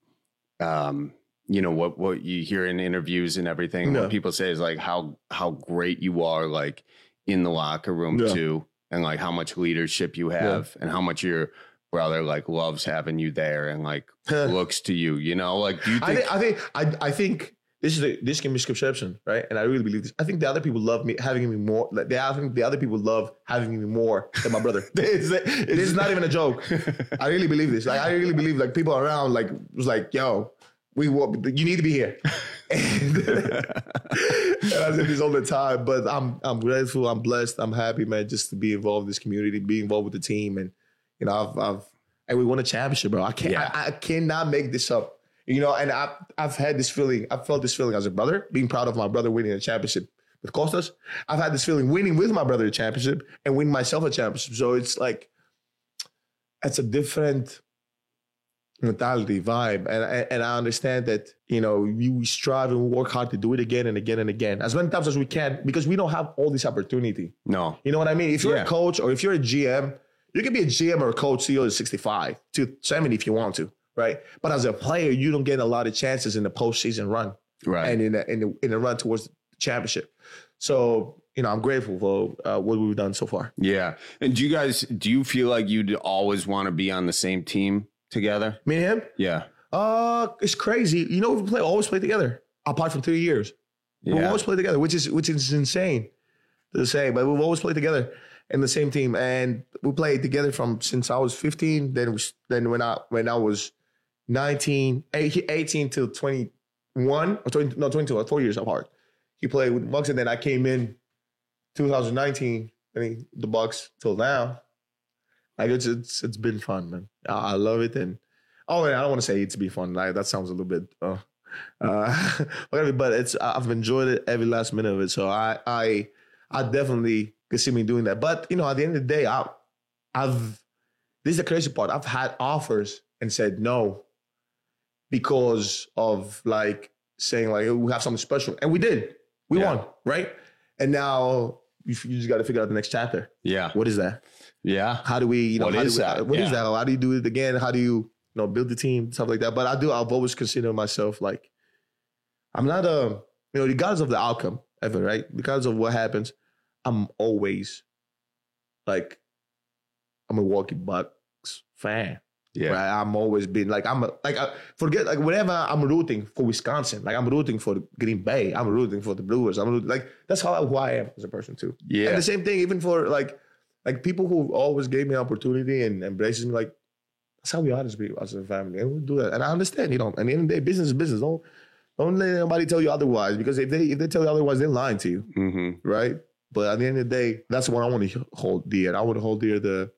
what you hear in interviews and everything, what people say is like how great you are, like, in the locker room too. And like how much leadership you have and how much your brother like loves having you there and like looks to you, like, do you think?
I think this can be misconception, right? And I really believe this. I think the other people love having me more. Like, I think the other people love having me more than my brother. This is not even a joke. I really believe this. Like, I really believe, like, people around, like, was like, yo, you need to be here. And I say this all the time, but I'm grateful, I'm blessed, I'm happy, man, just to be involved in this community, be involved with the team, and and we won a championship, bro. I cannot make this up, and I've had this feeling, I've felt this feeling as a brother, being proud of my brother winning a championship with Costas. I've had this feeling winning with my brother a championship and winning myself a championship. So it's like, it's a different mentality, vibe, and I understand that we strive and work hard to do it again and again and again, as many times as we can, because we don't have all this opportunity.
No,
you know what I mean? If you're a coach or if you're a GM, you can be a GM or a coach CEO to 65 to 70 if you want to, right? But as a player, you don't get a lot of chances in the postseason run,
right?
And in the run towards the championship. So I'm grateful for what we've done so far.
Yeah. And do you feel like you'd always want to be on the same team together?
Me and him?
Yeah.
It's crazy. We always play together, apart from 3 years. Yeah. We always play together, which is insane to say, but we've always played together in the same team. And we played together since I was 15. Then when I was 18 till 21, or 22, 4 years apart. He played with the Bucks, and then I came in 2019, the Bucks till now. Like it's been fun, man. I love it, and I don't want to say it's been fun. Like, that sounds a little bit, but I've enjoyed it every last minute of it. So I definitely could see me doing that. But at the end of the day, this is the crazy part. I've had offers and said no because of like saying like we have something special, and we did. We won, right? And now you just got to figure out the next chapter.
Yeah.
What is that?
Yeah.
How do we,
what is that?
How do you do it again? How do you, build the team, stuff like that? But I've always considered myself like, I'm not regardless of the outcome ever, right? Regardless of what happens, I'm always like a Milwaukee Bucks fan. Yeah. Right? I'm always been like, whenever I'm rooting for Wisconsin, like I'm rooting for Green Bay, I'm rooting for the Brewers. That's who I am as a person too. Yeah. And the same thing, even for like people who always gave me opportunity and embraces me, like that's how we are as a family. And we do that. And I understand, at the end of the day, business is business. Don't let anybody tell you otherwise, because if they tell you otherwise, they're lying to you. Mm-hmm. Right? But at the end of the day, that's what I want to hold dear. I want to hold dear the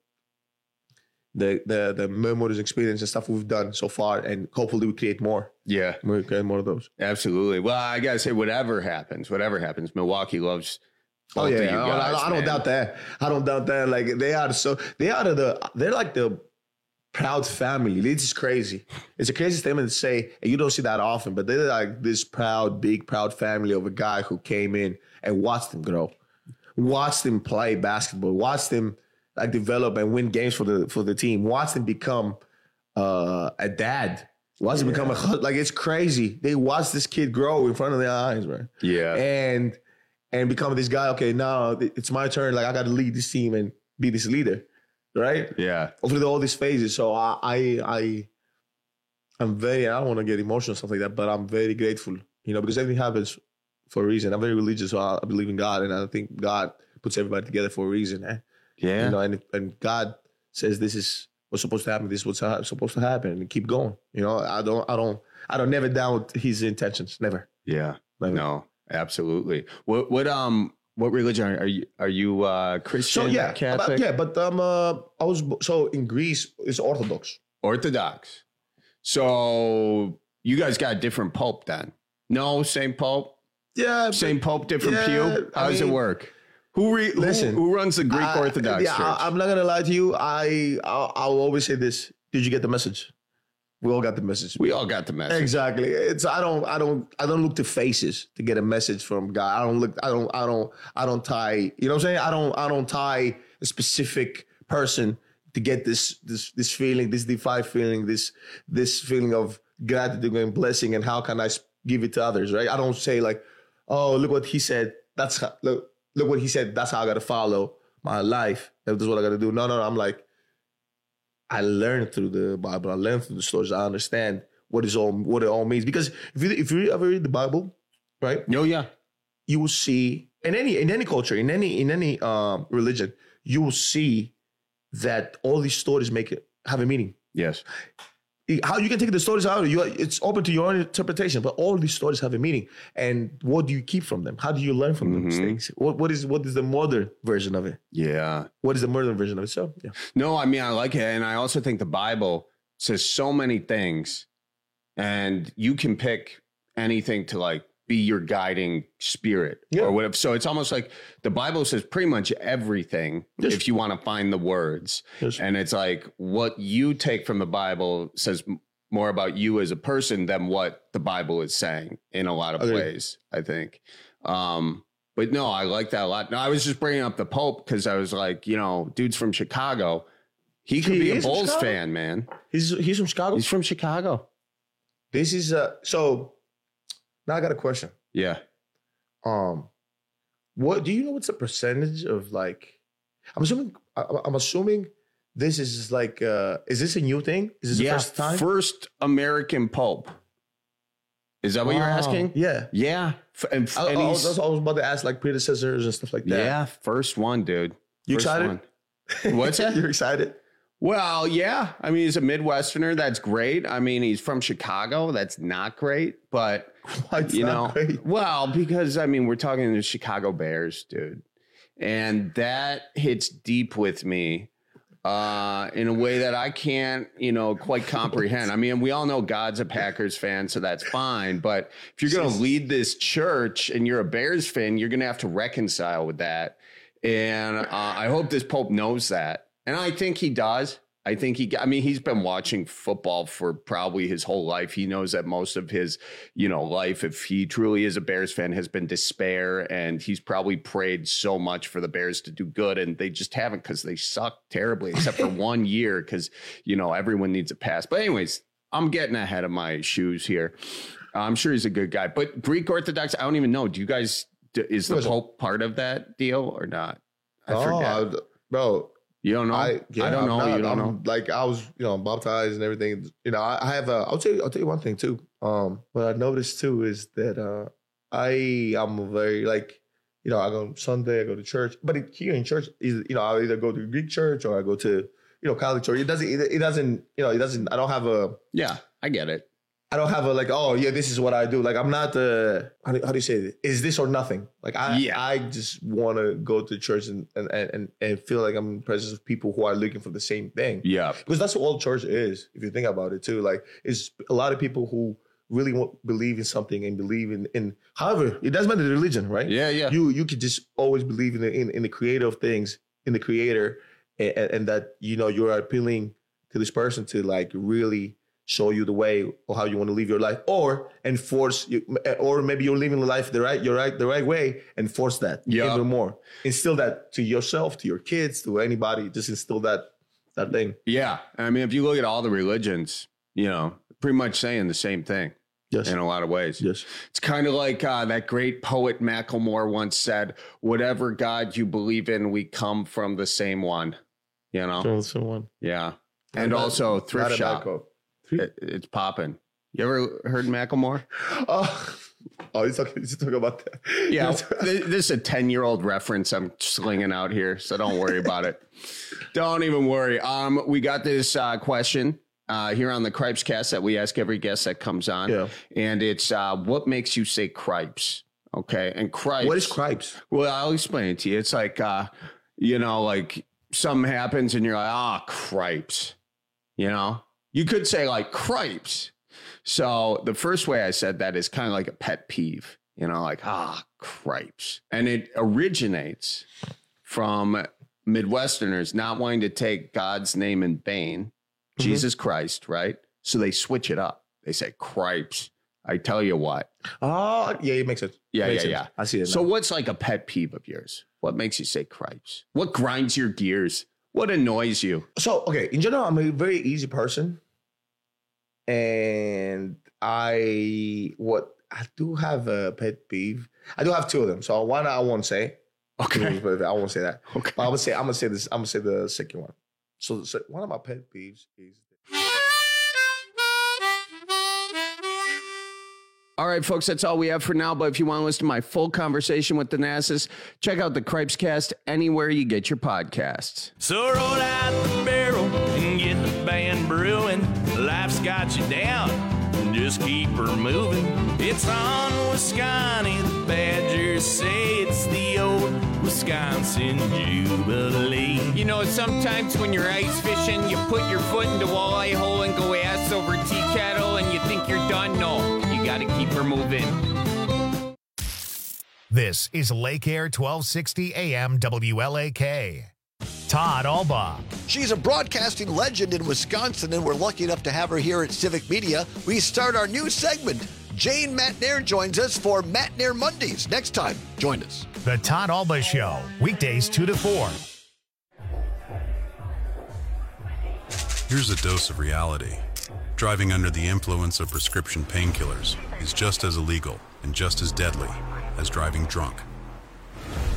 memories, experience, and stuff we've done so far, and hopefully we create more. Yeah, we create more of those.
Absolutely. Well, I gotta say, whatever happens, Milwaukee loves.
Oh yeah, you guys, I don't doubt that. I don't doubt that. Like they're like the proud family. It's just crazy. It's a crazy statement to say, and you don't see that often. But they're like this big, proud family of a guy who came in and watched them grow, watched them play basketball, watched them like develop and win games for the team. Watch them become a dad. Watch them become it's crazy. They watch this kid grow in front of their eyes, right? Yeah. And become this guy. Okay, now it's my turn. Like I got to lead this team and be this leader, right? Yeah. Through all these phases. So I'm very. I don't want to get emotional stuff like that, but I'm very grateful. Because everything happens for a reason. I'm very religious, so I believe in God, and I think God puts everybody together for a reason. Yeah. And God says this is what's supposed to happen. This is what's supposed to happen, and keep going. I don't never doubt His intentions. Never.
Yeah. Never. No, absolutely. What religion are you? Christian? So, Catholic?
But I was in Greece. It's Orthodox.
Orthodox. So you guys got a different pope then? No, same pope. Yeah. Same pope, different pew. How does it work? Who runs the Greek Orthodox Church?
I'm not gonna lie to you. I'll always say this. Did you get the message? We all got the message.
We all got the message.
Exactly. I don't look to faces to get a message from God. I don't tie. You know what I'm saying? I don't tie a specific person to get this feeling, this divine feeling, this feeling of gratitude and blessing, and how can I give it to others? Right? I don't say like, oh, look what he said. Look what he said. That's how I got to follow my life. That's what I got to do. No. I'm like, I learned through the Bible. I learned through the stories. I understand what it all means. Because if you ever read the Bible, right? Oh yeah, you will see in any culture, in any religion, you will see that all these stories have a meaning. Yes. How you can take the stories out, it's open to your own interpretation, but all these stories have a meaning. And what do you keep from them? How do you learn from the mistakes? What is the modern version of it? Yeah. What is the modern version of it? So, yeah.
No, I mean, I like it. And I also think the Bible says so many things, and you can pick anything to like be your guiding spirit or whatever. So it's almost like the Bible says pretty much everything if you want to find the words. And it's like what you take from the Bible says more about you as a person than what the Bible is saying in a lot of ways, I think. But no, I like that a lot. No, I was just bringing up the Pope because I was like, dude's from Chicago. He could be a Bulls fan, man.
He's from Chicago?
He's from Chicago.
This is so now I got a question.
Yeah.
What do you know? What's the percentage of like? I'm assuming this is like. Is this a new thing? Is this the first time?
First American Pope. Is that what you're asking?
Yeah.
Yeah. And
I was about to ask like predecessors and stuff like that.
Yeah, first one, dude.
You
First
excited?
one. What's that?
You're excited?
Well, yeah. I mean, he's a Midwesterner. That's great. I mean, he's from Chicago. That's not great. But,
great?
Well, because, I mean, we're talking the Chicago Bears, dude. And that hits deep with me in a way that I can't, quite comprehend. I mean, we all know God's a Packers fan, so that's fine. But if you're going to lead this church and you're a Bears fan, you're going to have to reconcile with that. And I hope this Pope knows that. And I think he does. He's been watching football for probably his whole life. He knows that most of his, life, if he truly is a Bears fan, has been despair. And he's probably prayed so much for the Bears to do good. And they just haven't, because they suck terribly, except for 1 year, because, everyone needs a pass. But anyways, I'm getting ahead of my shoes here. I'm sure he's a good guy. But Greek Orthodox, I don't even know. Do you guys, is the Pope part of that deal or not? I forget.
Bro.
You don't know? I don't know. You don't know?
Like I was, baptized and everything. I have I'll tell you one thing too. What I noticed too is that I'm very like, I go Sunday, I go to church, but here in church is, I either go to Greek church or I go to, Catholic church. It doesn't, I don't have a.
Yeah, I get it.
I don't have a like, oh yeah, this is what I do. Like I'm not the how do you say it? Is this or nothing? Like I just want to go to church and feel like I'm in the presence of people who are looking for the same thing.
Yeah,
because that's what all church is. If you think about it too, like it's a lot of people who really believe in something and believe in. However, it doesn't matter the religion, right?
Yeah.
You could just always believe in the creative things, in the creator, and that you're appealing to this person to like really show you the way or how you want to live your life, or enforce you, or maybe you're living the life the right way, and force that even more. Instill that to yourself, to your kids, to anybody. Just instill that thing.
Yeah, I mean, if you look at all the religions, pretty much saying the same thing.
Yes.
In a lot of ways.
Yes.
It's kind of like that great poet Macklemore once said, "Whatever God you believe in, we come from the same one."
The same one.
Yeah, and also thrift shop. It's popping. You ever heard Macklemore?
He's talking about that.
Yeah, this is a 10-year-old reference I'm slinging out here, so don't worry about it. Don't even worry. We got this question here on the Cripes Cast that we ask every guest that comes on.
Yeah.
And it's what makes you say cripes? Okay. And cripes.
What is cripes?
Well, I'll explain it to you. It's like, like something happens and you're like, cripes, You could say like cripes. So the first way I said that is kind of like a pet peeve, like, cripes. And it originates from Midwesterners not wanting to take God's name in vain, Jesus Christ, right? So they switch it up. They say cripes. I tell you what.
Oh, yeah, it makes sense.
Yeah.
I see it now.
So what's like a pet peeve of yours? What makes you say cripes? What grinds your gears? What annoys you?
So, okay, in general, I'm a very easy person. And I do have a pet peeve. I do have two of them. So one I won't say.
Okay.
I won't say that.
Okay.
But I'm gonna say this. I'm gonna say the second one. So one of my pet peeves is.
All right, folks, that's all we have for now. But if you want to listen to my full conversation with Thanasis, check out the Cripes Cast anywhere you get your podcasts.
So roll out the barrel and get the band brewing. Life's got you down, just keep her moving. It's on Wisconsin, the Badgers say it's the old Wisconsin Jubilee.
Sometimes when you're ice fishing, you put your foot in the walleye hole and go ass over tea kettle and you think you're done. No, you got to keep her moving.
This is Lake Air 1260 AM WLAK. Todd Alba.
She's a broadcasting legend in Wisconsin, and we're lucky enough to have her here at Civic Media. We start our new segment. Jane Matnair joins us for Matnair Mondays. Next time, join us.
The Todd Alba Show, weekdays 2 to 4.
Here's a dose of reality. Driving under the influence of prescription painkillers is just as illegal and just as deadly as driving drunk.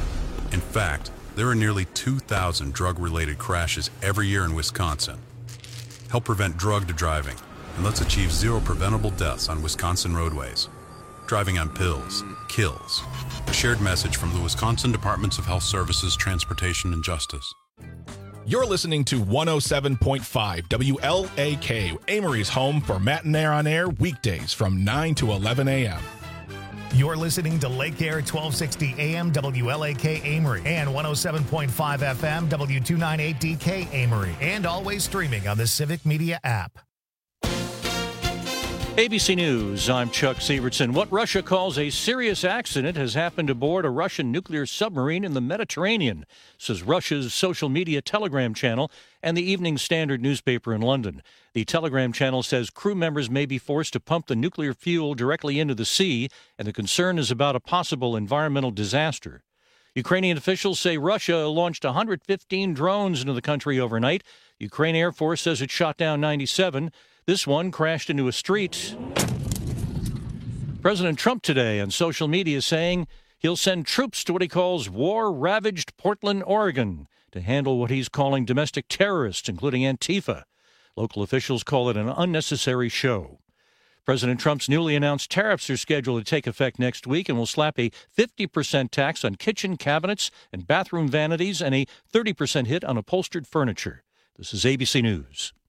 In fact, there are nearly 2,000 drug-related crashes every year in Wisconsin. Help prevent drug driving, and let's achieve zero preventable deaths on Wisconsin roadways. Driving on pills kills. A shared message from the Wisconsin Departments of Health Services, Transportation, and Justice.
You're listening to 107.5 WLAK, Amory's home for Matt and Air on Air weekdays from 9 to 11 a.m.
You're listening to Lake Air 1260 AM WLAK Amory and 107.5 FM W298DK Amory, and always streaming on the Civic Media app.
ABC News, I'm Chuck Sievertson. What Russia calls a serious accident has happened aboard a Russian nuclear submarine in the Mediterranean, says Russia's social media Telegram channel and the Evening Standard newspaper in London. The Telegram channel says crew members may be forced to pump the nuclear fuel directly into the sea, and the concern is about a possible environmental disaster. Ukrainian officials say Russia launched 115 drones into the country overnight. The Ukraine Air Force says it shot down 97. This one crashed into a street. President Trump today on social media saying he'll send troops to what he calls war-ravaged Portland, Oregon, to handle what he's calling domestic terrorists, including Antifa. Local officials call it an unnecessary show. President Trump's newly announced tariffs are scheduled to take effect next week and will slap a 50% tax on kitchen cabinets and bathroom vanities and a 30% hit on upholstered furniture. This is ABC News.